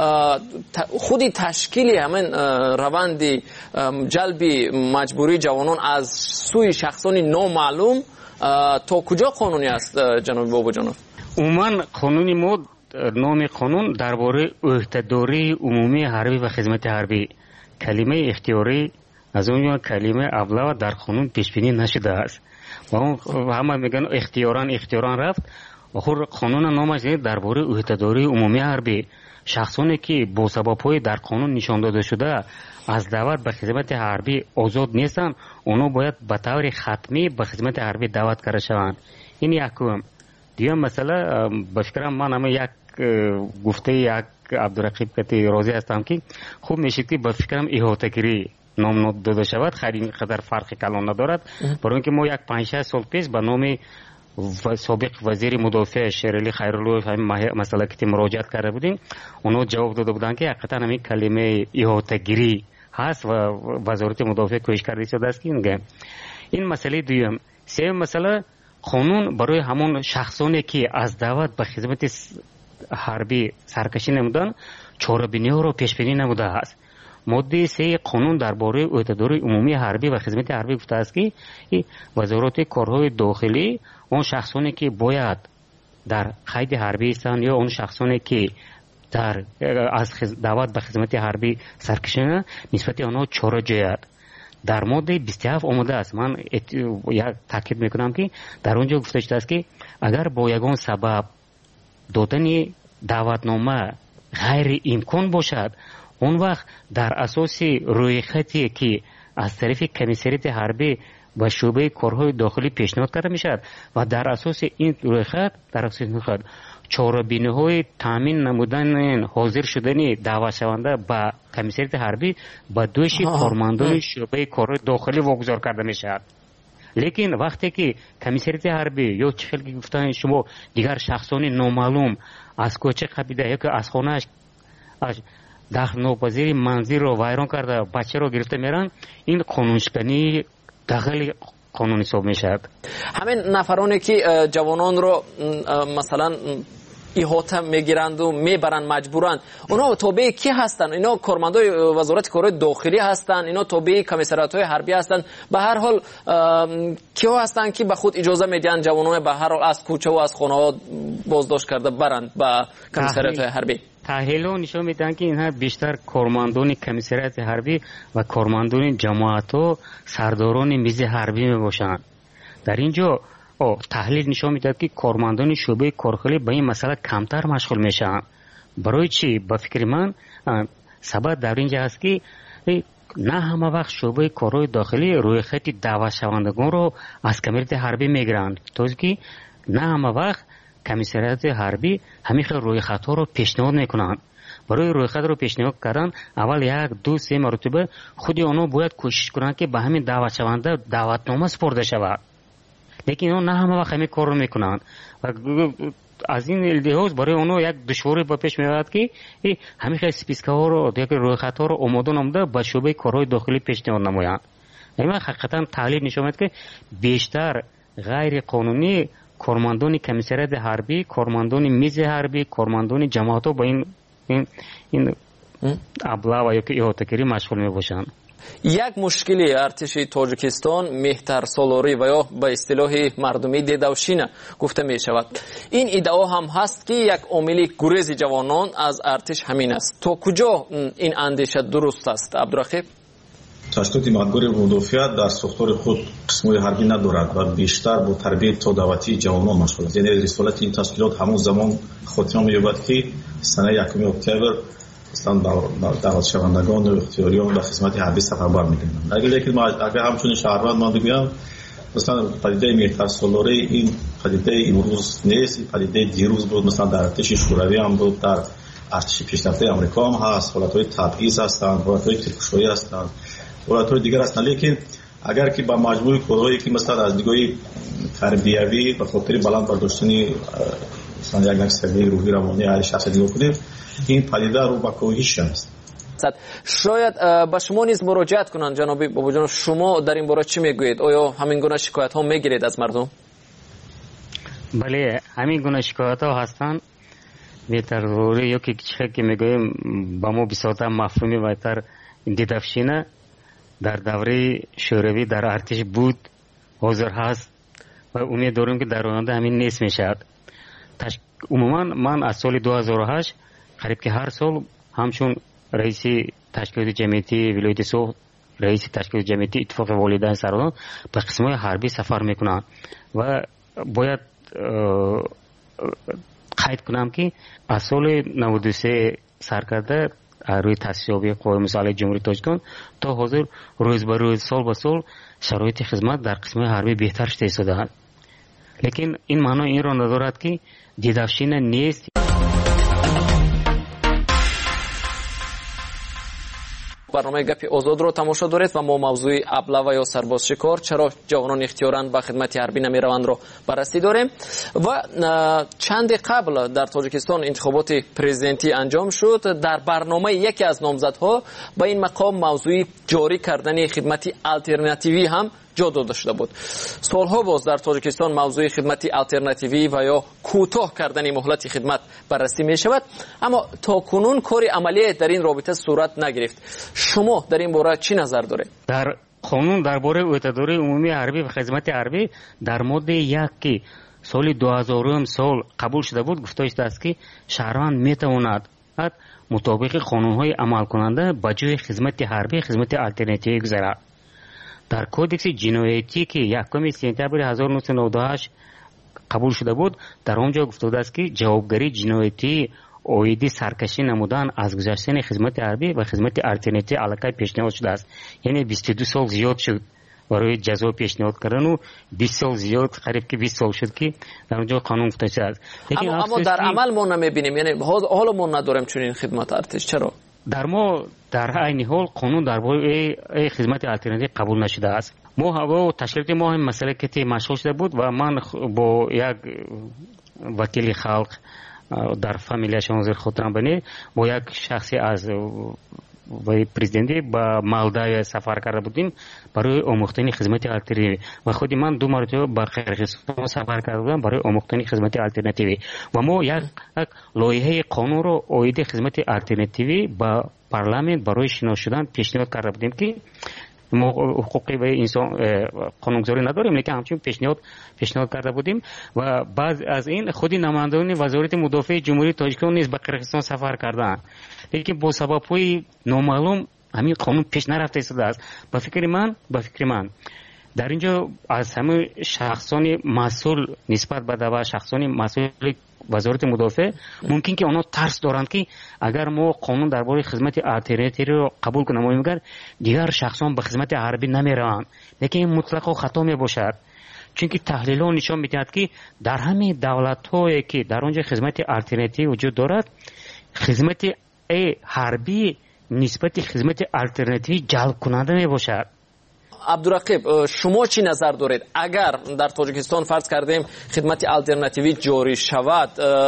خودی تشکیل همین روند جلب مجبوری جوانان از سوی شخصان نامعلوم تا کجا قانونی است جناب بابا جناب؟ عموما قانونی ما نام قانون درباره عهده‌داری عمومی حربی و خدمت حربی، کلمه اختیاری از اون کلمه ابله در قانون پیش بینی نشده است و همه میگن اختیاران اختیاران رفت و خود قانون نامش درباره عهده‌داری عمومی حربی. شخصانی که با سبب‌های در قانون نشان داده شده از دعوت به خدمت حربی آزاد نیستند، اونا باید به طور ختمی به خدمت حربی دعوت کرده شوند. این یکم. دیگه مثلا به فکرم من همه یک گفته یک عبدالرقیب کتی راضی هستم که خوب میشه که به فکرم احاطه‌گیری نام داده شود، خیلی اینقدر فرق کلان ندارد، برای اینکه ما یک پنج شش سال پیش به نام سابق وزیر مدافع شیرعلی خیرالله همین مسئله که مراجعت کرده بودیم، اونها جواب داده بودن که حقیقتا همین کلمه احاطه‌گیری هست و وزارت مدافع کوشش کرده شده است که اینگه. این مسئله دوم. سوم مسئله قانون برای همون شخصانی که از دعوت به خدمت حربی سرکشی نمودن چاره‌بینی ها رو پیش بینی نموده است. ماده سه قانون درباره عهده‌داری عمومی حربی و خدمت حربی گفته است که وزارت کارهای داخلی اون شخصانی که باید در قید حربی هستند یا اون شخصانی که در از دعوت به خدمت حربی سرکشی نسبت آنها چاره جوید. در ماده بیست و هفت آمده است. من یک تاکید میکنم که در اونجا گفته شده است که اگر با یگان سبب دادن دعوتنامه غیر امکان باشد، اون وقت در اساس روی خطی که از طرف کمیسریت حربی و شعبه کارهای داخلی پیشنهاد کرده میشد و در اساس این روی خط در اساس این خط چاره‌بینی‌های تامین نمودن حاضر شدن دعوت شونده به کمیسریت حربی به دوش کارمندان شعبه کارهای داخلی واگذار کرده میشد. لیکن وقتی که کمیسریت حربی یا چه خیلی گفتن شما دیگر شخصانی نامعلوم از کوچه قبیده یا که از خانه‌اش داخل ناپذیر منزل رو ویران کرده بچه رو گرفته میرن، این قانونشکنی داخل قانون حساب میشد. همین نفرانی که جوانان رو مثلا احاطه میگیرند و میبرند مجبورند، اونا تابع کی هستن؟ اینا کارمندای وزارت کارهای داخلی هستن؟ اینا تابع کمیسریات‌های حربی هستن؟ به هر حال کیا هستن که به خود اجازه میدن جوانان به هر حال از کوچه و از خانه‌ها بازداشت کرده برند به کمیسریات‌های حربی؟ تحلیل‌ها نشون میدن که اینها بیشتر کارمندان کمیسریات حربی و کارمندان جماعت‌ها سرداران میز حربی میباشند. در اینجا تحلیل نشون میداد که کارمندان شعبه کارخانه به این مسئله کمتر مشغول میشن. برای چی؟ به فکر من سبب در اینجا است که نه همه وقت شعبه کارهای داخلی روی خط دعوت شوندگان رو از کمیسریات حربی میگیرند، توی که نه همه وقت کمیسریات حربی همین روی خطا رو پیشنهاد میکنند. برای روی خط رو پیشنهاد کردن اول یک دو سه مرتبه خود آنها باید کوشش کنند که به همین دعوت شونده دعوتنامه سپرده شود، لیکن اونا نه همه وقت همین کار رو میکنند و از این لحاظ برای اونها یک دشواری با پیش میاد که همین خیلی سپیسکا ها رو دیگه روی خط ها رو آماده نموده به شعبه کارهای داخلی پیشنهاد نمایند. یعنی حقیقتا تحلیل نشون میده که بیشتر غیر قانونی کارمندان کمیسریات حربی، کارمندان میز حربی، کارمندان جماعت ها با این این این ابلا و یا که احاطه‌گیری مشغول می باشند. یک مشکلی ارتش تاجیکستان مهترسالاری و یا به اصطلاح مردمی دیدوشینه گفته می شود. این ادعا هم هست که یک عامل گریز جوانان از ارتش همین است. تا کجا این اندیشه درست است عبدالرقیب؟ تشکیلات مدگور مدافعات در ساختار خود قسم‌های حربی ندارد و بیشتر با تربیت تا دعوتی جوانان مشغول است. یعنی رسالت این تشکیلات همون زمان خاتمه می‌یابد که سنه یکم اکتبر مثلا دعوت شوندگان و اختیاریان به خدمت حربی سفربر می‌گردند. اگر لیکن اگر همچنین شهروند ما بگویم مثلا پدیده مهترسالاری این پدیده امروز نیست، این پدیده دیروز بود، مثلا در ارتش شوروی هم بود، در ارتش پیشرفته آمریکا هم هست، حالت‌های تبعیض هستند، حالت‌های تیرکشی هستند، حالت‌های دیگر هستند. لیکن اگر که با مجموعه کارهایی که مثلا از دیگه تربیوی به خاطر بلند برداشتنی مثلا یک نکسه روحی روانی هر شخص دیگه کنیم، این پدیده رو با کاهش است. شاید با شما نیز مراجعت کنند جناب بابا جان، شما در این باره چی میگویید؟ آیا همین گونه شکایت ها میگیرید از مردم؟ بله، همین گونه شکایت ها هستند. بهتر ضروری یا که چه که میگویم با ما بسیار مفهومی بهتر دیدفشینه در دوره شوروی در ارتش بود، حاضر هست و امید داریم که در آینده همین نیست میشد. تش... عموما من از سال دو هزار و هشت قریب که هر سال همچون رئیس تشکیلات جمعیتی ولایت سوخت، رئیس تشکیلات جمعیتی اتفاق والدین سران به قسم‌های حربی سفر میکنند و باید قید کنم که از سال نود و سه سر کرده روی تاسیس‌یابی قوای مسلح جمهوری تاجیکستان تا حاضر روز به روز سال به سال شرایط خدمت در قسم‌های حربی بهتر شده است. لیکن این معنی این را ندارد که دیدفشین نیست. برنامه گپی آزاد رو تماشا دارید و ما موضوع ابله یا سرباز شکار چرا جوانان اختیاراً به خدمت حربی نمیروند رو بررسی داریم. و چند قبل در تاجیکستان انتخابات پرزیدنتی انجام شد. در برنامه یکی از نامزدها به این مقام موضوع جاری کردن خدمت آلترناتیوی هم جا داده شده بود. سالها باز در تاجیکستان موضوع خدمت آلترناتیوی و یا کوتاه کردن مهلت خدمت بررسی می شود، اما تا کنون کاری عملی در این رابطه صورت نگرفت. شما در این باره چی نظر دارید؟ در قانون درباره عهدهداری عمومی حربی و خدمت حربی در ماده یک که سال دو هزار سال قبول شده بود گفته است که شهروند می تواند مطابق قانون‌های عمل کننده به جای خدمت حربی خدمت آلترناتیوی گذارد. در کودکس جنایتی که یکم سپتامبر هزار و نهصد و نود و هشت قبول شده بود در آنجا گفته است که جوابگری جنایتی اویدی سرکشی نمودن از گذشتن خدمت حربی و خدمت آلترناتیوی علاقه پیشنهاد شده است. یعنی بیست و دو سال زیاد شد برای جزا پیشنهاد کردن و بیست سال زیاد قریب که بیست سال شد که در اونجا قانون گفته شده. اما, اما در عمل ما نمیبینیم، یعنی حالا ما نداریم چنین خدمت ارتش. چرا؟ در ما در عین حال قانون درباره خدمت آلترناتیوی قبول نشده است. ما هوا تشکیلات ما هم مسئله که مشغول شده بود و من با یک وکیل خلق در فامیلیا شانزر خودم بنی با یک شخصی از و پرزیدنتی با مالدای سفر کرده بودیم برای آموختن خدمت آلترناتیوی و خود من دو مرتبه با قرقیزستان سفر کرده بودم برای آموختن خدمت آلترناتیوی و ما یک لایحه قانون رو عاید خدمت آلترناتیوی با پارلمان برای شناخته شدن پیشنهاد کرده بودیم که ما حقوقی به انسان قانونگذاری نداریم، لیکن همچنین پیشنهاد پیشنهاد کرده بودیم و بعد از این خودی نمایندگان وزارت مدافع جمهوری تاجیکستان نیز به قرقیزستان سفر کردند، لیکن با سبب‌های نامعلوم همین قانون پیش نرفته است. با فکر من با فکر من در اینجا از همه شخصانی مسئول نسبت به دعوا شخصانی مسئول وزارت مدافع ممکن که آنها ترس دارند که اگر ما قانون درباره خدمت آلترناتیوی رو قبول کنیم میگن دیگر شخصان به خدمت حربی نمیروند، لیکن این مطلقاً خطا می باشد، چون که تحلیل‌ها نشان میدهد که در همه دولت‌هایی که در آنجا خدمت آلترناتیوی وجود دارد خدمت حربی نسبت خدمت آلترناتیوی جلب کننده می باشد. عبدالرقیب شما چی نظر دارید؟ اگر در تاجیکستان فرض کردیم خدمت آلترناتیوی جاری شود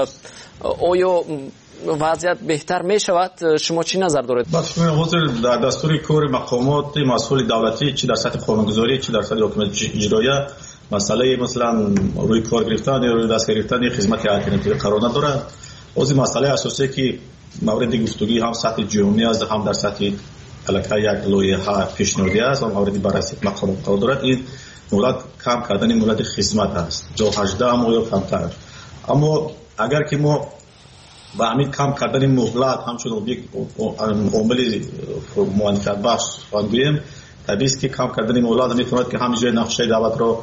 آیا وضعیت بهتر می شود؟ شما چی نظر دارید؟ بخش حاضر در دستور کار مقامات مسئول دولتی چی در سطح قانونگذاری چی در سطح حکومت اجرایی مسئله مثلا روی کار گرفتن یا روی دست گرفتن خدمت آلترناتیوی قرار ندارد. از مسئله اساسی که مورد گفتگو هم سطح جمعی است هم در سطح الکه یک لایحه پیشنهادی است و مورد بررسی مقام قرار دارد. این مهلت کم کردن مهلت خدمت است تا هجده ماه یا کمتر. اما اگر که ما با همین کم کردن مهلت همچون یک عامل موانعت بخش خواندیم، طبیعی است که کم کردن مهلت میتواند که همین جای نقشه دعوت را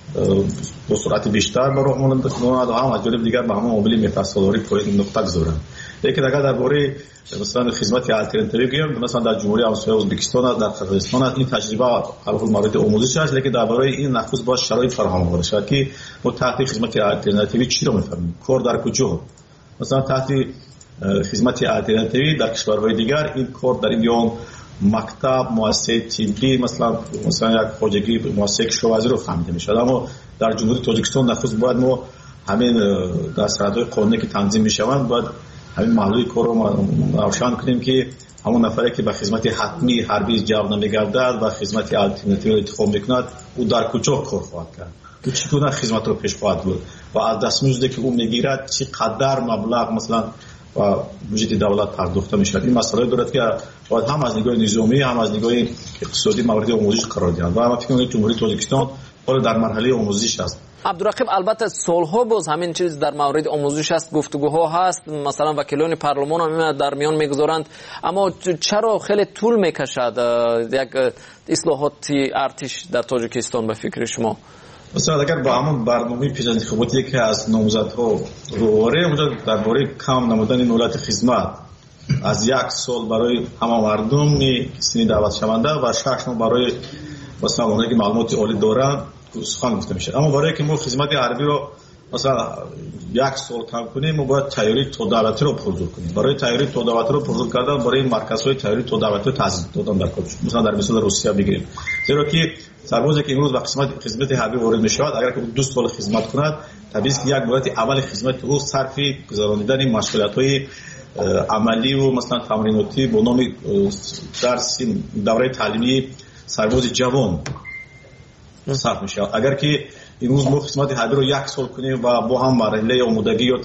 با سرعت بیشتر به راه ماند و هم از جانب دیگر به همون عامل مفصل‌آوری پایین نقطه گذارند. لیکن اگر درباره مثلا خدمت آلترناتیوی بگیم، مثلا در جمهوری همسایه ازبکستان، در قزاقستان این تجربه البته مورد آموزش است، لیکن درباره این نخست باید شرایط فراهم آورده شود که ما تحت خدمت آلترناتیوی چی را می‌فهمیم، کار در کجا. مثلا تحت خدمت آلترناتیوی در کشورهای دیگر این کار در این یا مکتب، مؤسسه طبی، مثلا مثلا یک خواجگی مؤسسه کشاورزی رو فهمیده میشه. اما در جمهوری تاجیکستان نخست باید ما همین دستوردهای قانونی که تنظیم میشوند باید همین محدوده کار رو روشن کنیم که همون نفری که به خدمت حتمی حربی جواب نمیگردد و خدمت آلترناتیو انتخاب میکند او در کجا کار خواهد کرد، او چگونه خدمت رو پیش خواهد برد و از دستمزدی که او میگیرد چقدر مبلغ مثلا و بودجه دولت پرداخته میشود. این مسئله دارد که باید هم از نگاه نظامی هم از نگاه اقتصادی مورد آموزش قرار دهند و من فکر می‌کنم جمهوری تاجیکستان حالا در مرحله آموزش است. عبدالرقیب، البته سالها باز همین چیز در مورد آموزش است، گفتگوها هست، مثلا وکیلان پارلمان هم در میان میگذارند، اما چرا خیلی طول میکشد یک اصلاحاتی ارتش در تاجیکستان به فکر شما؟ مثلا اگر با همون برنامه پیش از انتخاباتی که از نامزدها رواره اونجا درباره کم نمودن مهلت خدمت از یک سال برای همه مردم سنی دعوت شونده و شش ماه برای مثلا اونایی که معلومات عالی دارن سخن گفته میشه. اما برای که ما خدمت حربی رو مثلا یک سال کم کنیم ما باید تیاری تا دعوتی رو پرزور کنیم. برای تیاری تا دعوتی رو پرزور کردن برای مرکزهای تیاری تا دعوتی رو تضمین دادن در کار. مثلا در مثال روسیه بگیریم، زیرا که سربازی که امروز به خدمت خدمت حربی وارد میشود اگر که دو سال خدمت کند طبیعی است که یک مدت اول خدمت او صرف گذراندن مشغولیت‌های عملی و مثلا تمریناتی با نام درس دوره تعلیمی سرباز جوان صرف میشه. اگر که امروز ما خدمت حربی رو یک سال کنیم و با هم مرحله آمادگی یا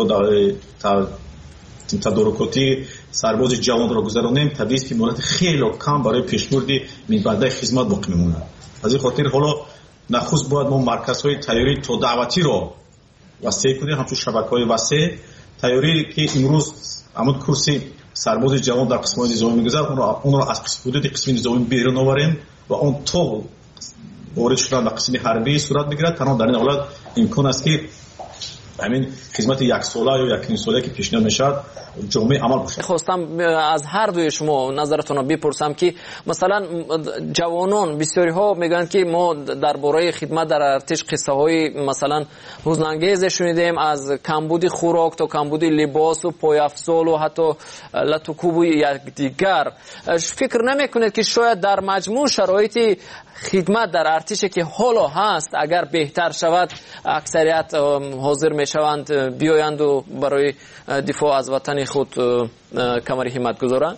تا تدارکاتی سرباز جوان رو گذرانیم طبیعی است که مهلت خیلی کم برای پیشبرد منبعد خدمت باقی میمونه. از این خاطر حالا نخست باید ما مرکزهای تیاری تا دعوتی رو وسیع کنیم، همچون شبکه‌های وسیع تیاری که امروز همون کورسی سرباز جوان در قسمت نظامی میگذره اون رو اون رو از حدود قسم نظامی بیرون آوریم و اون تو وارد شدن به قسم حربی صورت میگیرد. تنها در این حالت امکان است که همین خدمت یک ساله یا یک نیم ساله که پیشنهاد میشد جامعه عمل بشه. خواستم از هر دوی شما نظرتون رو بپرسم که مثلا جوانان بسیاری ها میگن که ما درباره خدمت در ارتش قصه های مثلا حزن انگیز شنیدیم، از کمبود خوراک تا کمبود لباس و پایافزال و حتی لطوکوب یکدیگر. فکر نمیکنید که شاید در مجموع شرایط خدمت در ارتش که حالا هست اگر بهتر شود اکثریت حاضر میشوند بیایند و برای دفاع از وطن خود کمر همت گذارند؟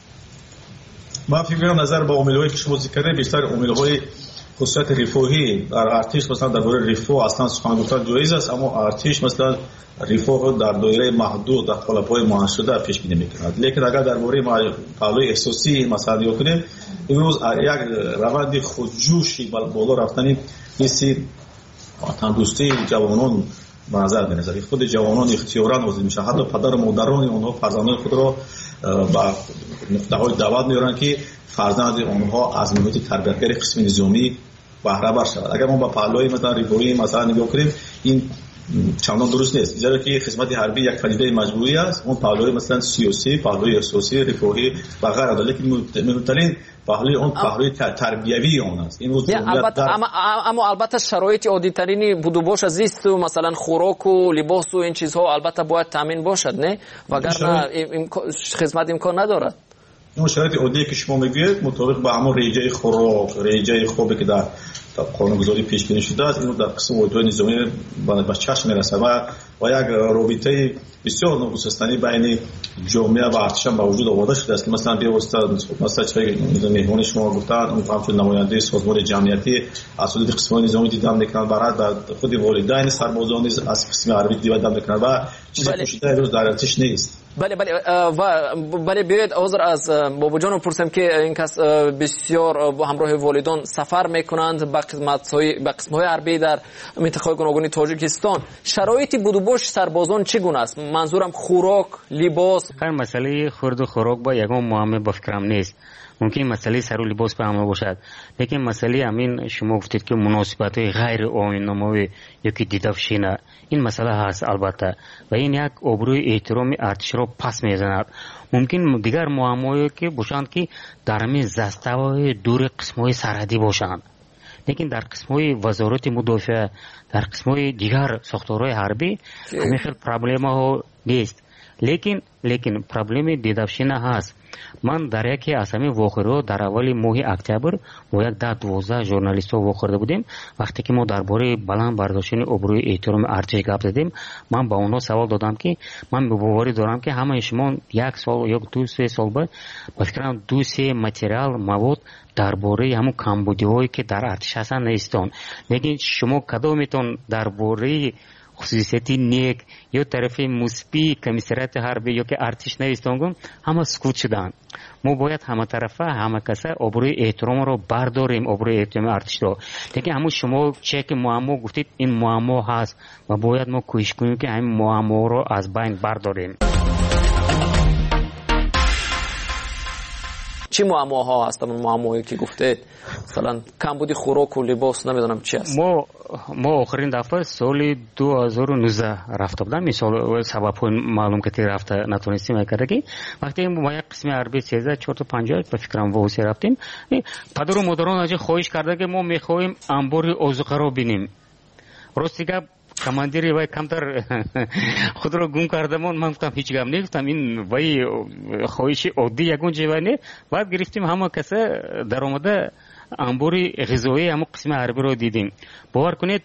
من فکر می‌کنم نظر با عامل‌هایی که شما ذکر کردید بیشتر عامل‌های خصوصیت رفاهی در ارتش مثلا درباره رفاه اصلا سخن گفتن جایز است، اما ارتش مثلا رفاه در دایره محدود در قالب‌های معین شده پیش بینی می‌کند. لیکن اگر درباره پهلوی احساسی مثلا نگاه کنیم امروز یک روند خودجوشی بالا رفتنی مثل تندرستی جوانان به نظر می‌رسد. خود جوانان اختیاراً وارد میشن، حتی پدر و مادران اونها فرزندان خود را با نقطه‌های دعوت می‌آورند که فرزند اونها از محیط تربیتگری قسم نظامی بهره بر شود. اگر ما با پهلوی مثلا رفاهی مثلا نگاه کنیم این چندان درست نیست، زیرا که خدمت حربی یک پدیده مجبوری است. اون پهلوی مثلا سیاسی، پهلوی احساسی، رفاهی و غیره، لیکن مهمترین پهلوی اون پهلوی تربیوی اون است. این البته اما اما البته شرایط عادی ترینی بود و باشه، زیست و مثلا خوراک و لباس و این چیزها البته باید تامین باشد، نه وگرنه خدمت امکان ندارد. اون شرایط عادی که شما میگید مطابق با همون ریجه خوراک، ریجه خوبی که در قانونگذاری پیش بینی شده است، اینو در قسم واحدهای نظامی به چشم میرسه و و یک رابطه بسیار نگسستنی بین جامعه و ارتش به وجود آورده شده است که مثلا به واسطه مثلا چه مهمان شما گفتن اون همچون نماینده سازمان جمعیتی از حدود قسمت نظامی دیدم میکنن برای در خود والدین سربازان از قسم عربی دیدم میکنن و چیزی پوشیده امروز در ارتش نیست. بله بله و بله بیاید حاضر از بابا جان پرسم که این کس بسیار با همراه والدان سفر میکنند به قسمت‌های به قسم‌های حربی در منطقه گوناگون تاجیکستان. شرایط بود و باش سربازان چگونه است؟ منظورم خوراک، لباس. هر مسئله خورد و خوراک با یگان معامله با فکرم نیست. ممکن مسئله سر و لباس به همه باشد، لیکن مسئله همین شما گفتید که مناسبت های غیر آیین‌نمایی یکی دیدافشینه، این مسئله هست البته و این یک آبروی احترام ارتش را پس میزند. ممکن دیگر معامله‌ای که باشند که در همین زسته‌های دور قسم‌های سرحدی باشند، لیکن در قسم‌های وزارت مدافع، در قسم‌های دیگر ساختارهای حربی همین خیلی پرابلم ها نیست. لیکن لیکن پرابلم دیدافشینه هست. من در یکی از همین واقعه در اول ماه اکتبر با یک ده دوازده ژورنالیست ها واقع بودیم. وقتی که ما درباره بلند برداشتن آبروی احترام ارتش گپ زدیم، من با اونها سوال دادم که من باوری دارم که همه شما یک سال یا دو سه سال بعد با فکرم دو سه متریال مواد درباره همون کمبودی‌هایی که در ارتش هستن نیستن، لیکن شما کدومتون درباره خصوصیتی نیک یا طرف مثبت کمیسریت حربی یا که ارتش نویستانگم همه سکوت شدن. ما باید همه طرفه همه کسا آبروی احترام رو برداریم، آبروی احترام ارتش رو. لیکن همون شما چه که معما گفتید این معما هست و باید ما کوشش کنیم که همین معما رو از بین برداریم. چی معماها هستن اون معماهایی که گفتید؟ مثلا کمبودی خوراک و لباس، نمیدونم چی هست. ما ما آخرین دفعه سال دو هزار و نوزده رفته بودم، مثال سبب معلوم که تی رفته نتونستیم کردگی. وقتی ما یک قسم عربی سیزده چهار تا پنجاه به فکرم واسه رفتیم، پدر و مادران از خواهش کرده که ما میخوایم انبار آذوقه رو ببینیم. راستی که کماندیری وای کمتر خود رو گم کردم، من گفتم هیچ گم نگفتم، این وای خواهش عادی یگون جوانی. بعد گرفتیم همه کسا در اومده انباری غذایی همه قسم عربی رو دیدیم. باور کنید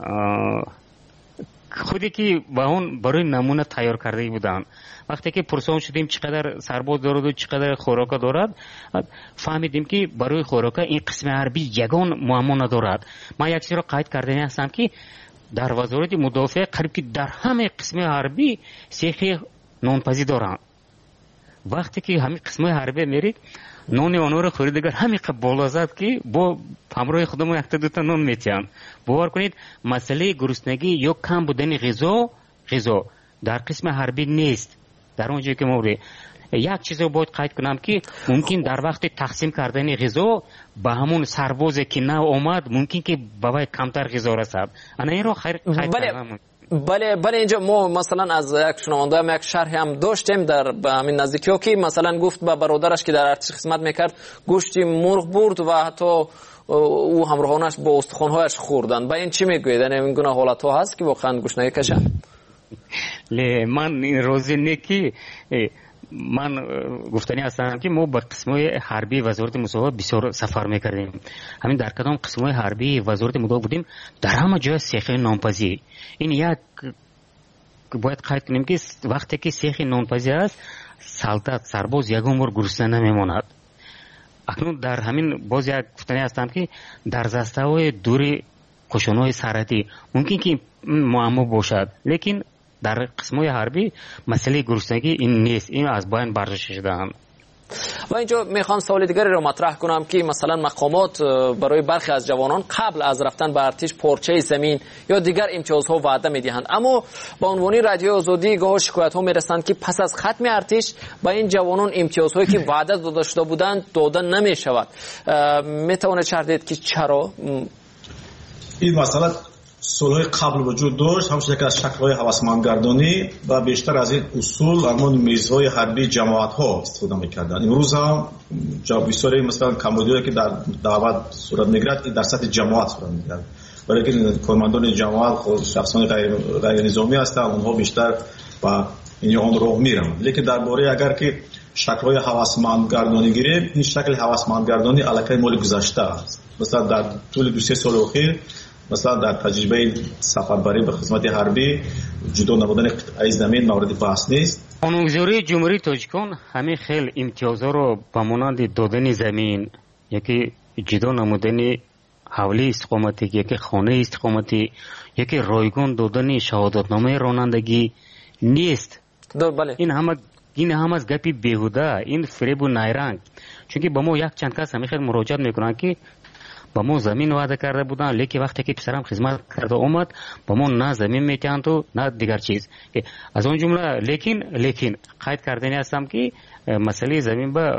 خودی که با اون برای نمونه تیار کرده بودن. وقتی که پرسان شدیم چقدر سرباز دارد و چقدر خوراک دارد، فهمیدیم که برای خوراک این قسم عربی یگان معما ندارد. من یک چیز رو قید کرده هستم که در وزارت مدافع قریب که در همه قسم حربی سیخ نانپزی دارند. وقتی که همین قسم حربی میرید نان آنها رو خورید دیگر همین قد بالا زد که با همراه خودمون یک تا دو تا نان میتیم. باور کنید مسئله گرسنگی یا کم بودن غذا غذا در قسم حربی نیست. در اونجایی که ما یک چیز رو باید قید کنم که ممکن در وقت تقسیم کردن غذا به همون سربازی که نه اومد ممکن که بابای کمتر غذا رسد. انا این رو خیر قید کردم. بله بله اینجا ما مثلا از یک شنونده هم یک شرح هم داشتیم در همین نزدیکی ها که مثلا گفت به برادرش که در ارتش خدمت میکرد گوشتی مرغ برد و حتی او همراهانش با استخوانهایش خوردن. با این چی میگوید؟ یعنی این گونه حالت ها هست که واقعا گوشت کشن؟ لی من این روزی نیکی من گفتنی هستم که ما با قسمای حربی وزارت مدافع بسیار سفر میکردیم. همین در کدام قسمای حربی وزارت مدافع بودیم در همه جای سیخ نانپزی. این یک باید قید کنیم که وقتی که سیخ نانپزی است سلطت سرباز یک عمر گرسنه نمیماند. اکنون در همین باز یک گفتنی هستم که در زسته‌های دوری کشانهای سرحدی ممکن که معما باشد، لیکن در قسمای حربی مسئله گرسنگی این نیست، این از بین برداشته شده هم. و اینجا میخوام سوال دیگری رو مطرح کنم که مثلا مقامات برای برخی از جوانان قبل از رفتن به ارتش پارچه زمین یا دیگر امتیازها وعده میدهند، اما با عنوان رادیو آزادی گاه شکایت ها میرسند که پس از ختم ارتش با این جوانان امتیازهایی که وعده داده شده بودند داده نمیشود. میتونه شرح دهید که چرا؟ این مسئله سالهای قبل وجود داشت، همچنین که از شکل‌های هوسمندگردانی و بیشتر از این اصول همون میزهای حربی جماعت‌ها استفاده می‌کردند. امروز هم بسیاری مثلا کمبودی‌هایی که در دعوت صورت می‌گیرد در سطح جماعت صورت می‌گیرد، برای که کارمندان جماعت خود شخصان غیر غیر نظامی هستند، اونها بیشتر با این آن راه میرن. لیکن درباره اگر که شکل‌های هوسمندگردانی گیریم، این شکل هوسمندگردانی الکی مال گذشته است. مثلا در طول دو سه سال اخیر مثلا در تجربه سفربری به خدمت حربی جدا نبودن قطعه زمین مورد بحث نیست. قانونگذاری جمهوری تاجیکستان همه خیل امتیازها رو به مانند دادن زمین، یکی جدا نمودن حولی استقامتی، یکی خانه استقامتی، یکی رایگان دادن شهادتنامه رانندگی نیست. بله. این همه این هم از گپی بیهوده، این فریب و نیرنگ. چون که با ما یک چند کس همیشه مراجعت میکنن که با ما زمین وعده کرده بودن، لیکن وقتی که پسرم خدمت کرده اومد با ما نه زمین میتند و نه دیگر چیز. از اون جمله لیکن لیکن قید کردنی هستم که مسئله زمین به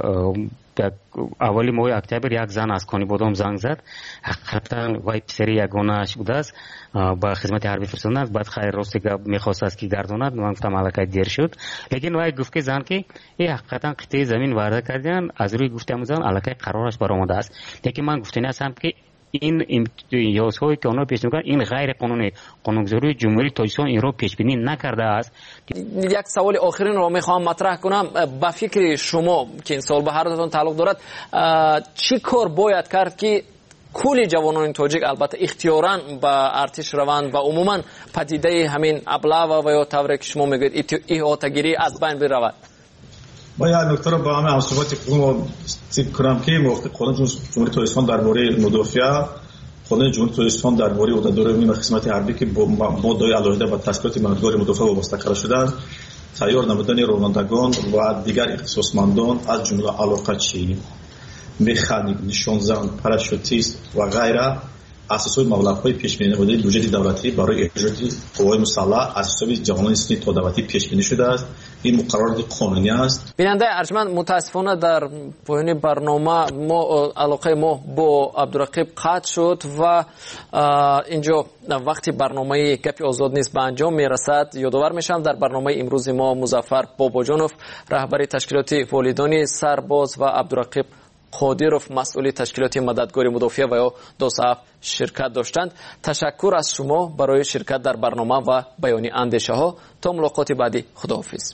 اولی ماه اکتبر یک زن از کانی بودم زنگ زد، حقیقتا وای پسری یگانه‌اش بوده است، با خدمت حربی فرستادن. بعد خیر راستی گپ میخواست از کی گرداند، من گفتم الکی دیر شد، لیکن وای گفت که زن که این حقیقتا قطعه زمین وعده کردن، از روی گفتم زن الکی قرارش برآمده است. لیکن من گفتنی هستم که این امتیازهایی که اونا پیش میکنن این غیر قانونی. قانونگذاری جمهوری تاجیکستان این رو پیش بینی نکرده است. یک سوال آخرین رو میخوام مطرح کنم. با فکر شما که این سوال به هر دوتون تعلق دارد، چی کار باید کرد که کل جوانان تاجیک البته اختیاراً به ارتش روند و عموما پدیده همین ابلاغ و یا طوری که شما میگید احاطه‌گیری از بین برود؟ ما یک نکته رو با همه همصحبت کنم ذکر کنم که موافق قانون جمهوری تاجیکستان درباره مدافع، قانون جمهوری تاجیکستان درباره عهدهداران نیمه خدمت حربی که با ماده‌های علاوه بر تشکیلات مددگار مدافع وابسته کرده شدند، تیار نمودن رانندگان و دیگر اختصاصمندان از جمله علاقه‌چی، مکانیک، نشانزن، پاراشوتیست و غیره اساسای مبلغ‌های پیش‌بینی نموده بودجه دولتی برای اجرای قوای مسلح از حساب جوانان سنی تا دولتی پیش‌بینی شده است. این مقررات قانونی است. بیننده ارجمند، متاسفانه در پایان برنامه ما علاقه ما با عبدالرقیب قطع شد و اینجا وقتی برنامه گپ آزاد نیست به انجام میرسد. یادآور میشم در برنامه امروز ما مظفر باباجانوف رهبر تشکیلات والدان سرباز و عبدالرقیب قادیروف مسئول تشکیلات مددگار مدافع و یا دوساف شرکت داشتند. تشکر از شما برای شرکت در برنامه و بیان اندیشه ها. تا ملاقات بعدی، خداحافظ.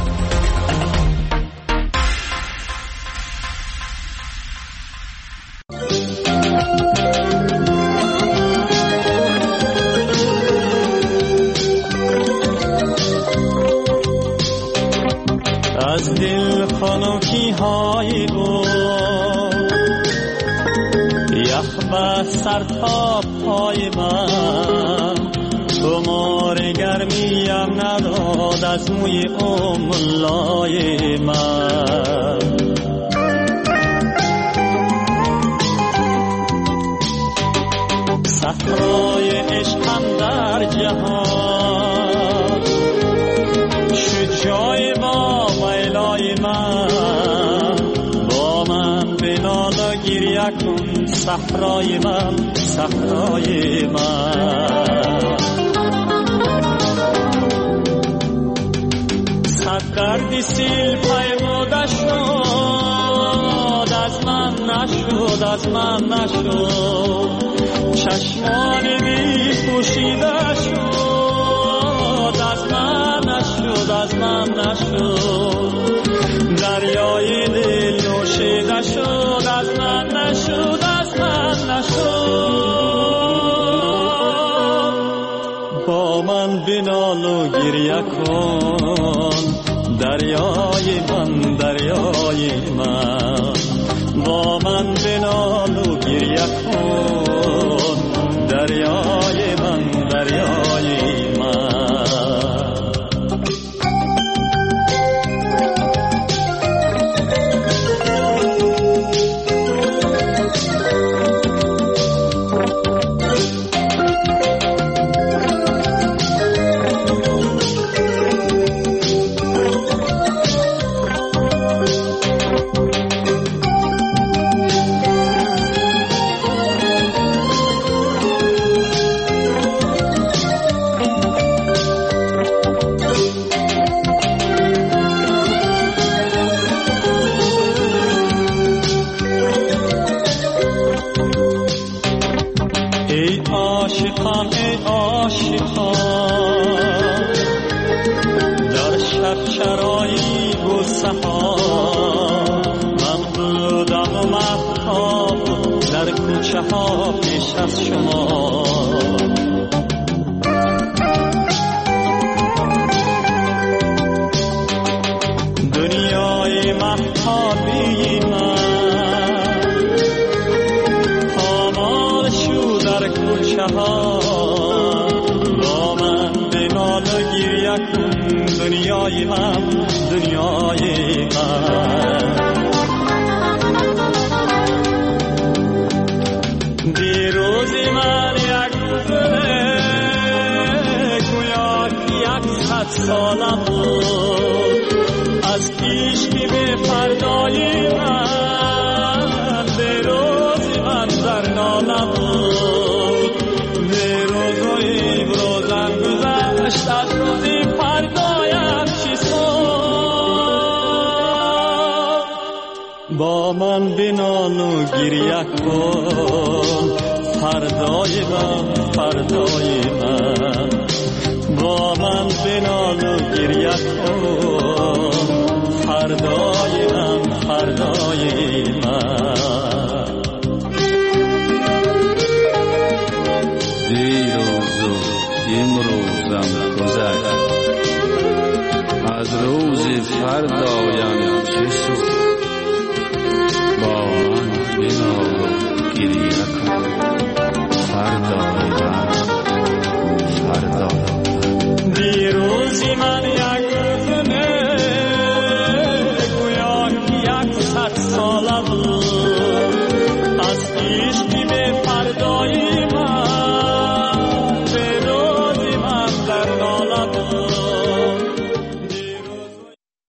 از دل خنکی های او یخ به سر تا پای من، خمار گرمیم نداد از موی املای من. صحرای عشقم در جهان شد جای با ویلای من، با من بنال و گریه کن صحرای من، صحرای من. صد دردی سیل پیموده شد از من نشد، از من نشد. چشمان بی پوشیده شد از من نشد، از من نشد. دریای دل نوشیده شد از من نشد، از من نشد. با من بنال و گریه کن دریای من، دریای من. با من بنال و گریه کن دریای من، دریای من. پیش از شما دنیای غم دنیای غم دیروزی من یک روزه گویا یک صد سالم بود از پیش که به فردای من دیروزی من در نالم بود دیروز و امروزم گذشت از روزی فردایم چی سود با من بنال و گریه کن فردای من فردای من با من بنال و گریه کن فردای من فردای من دیروز و امروزم گذشت از روز فردایم چه سود با من بنال و گریه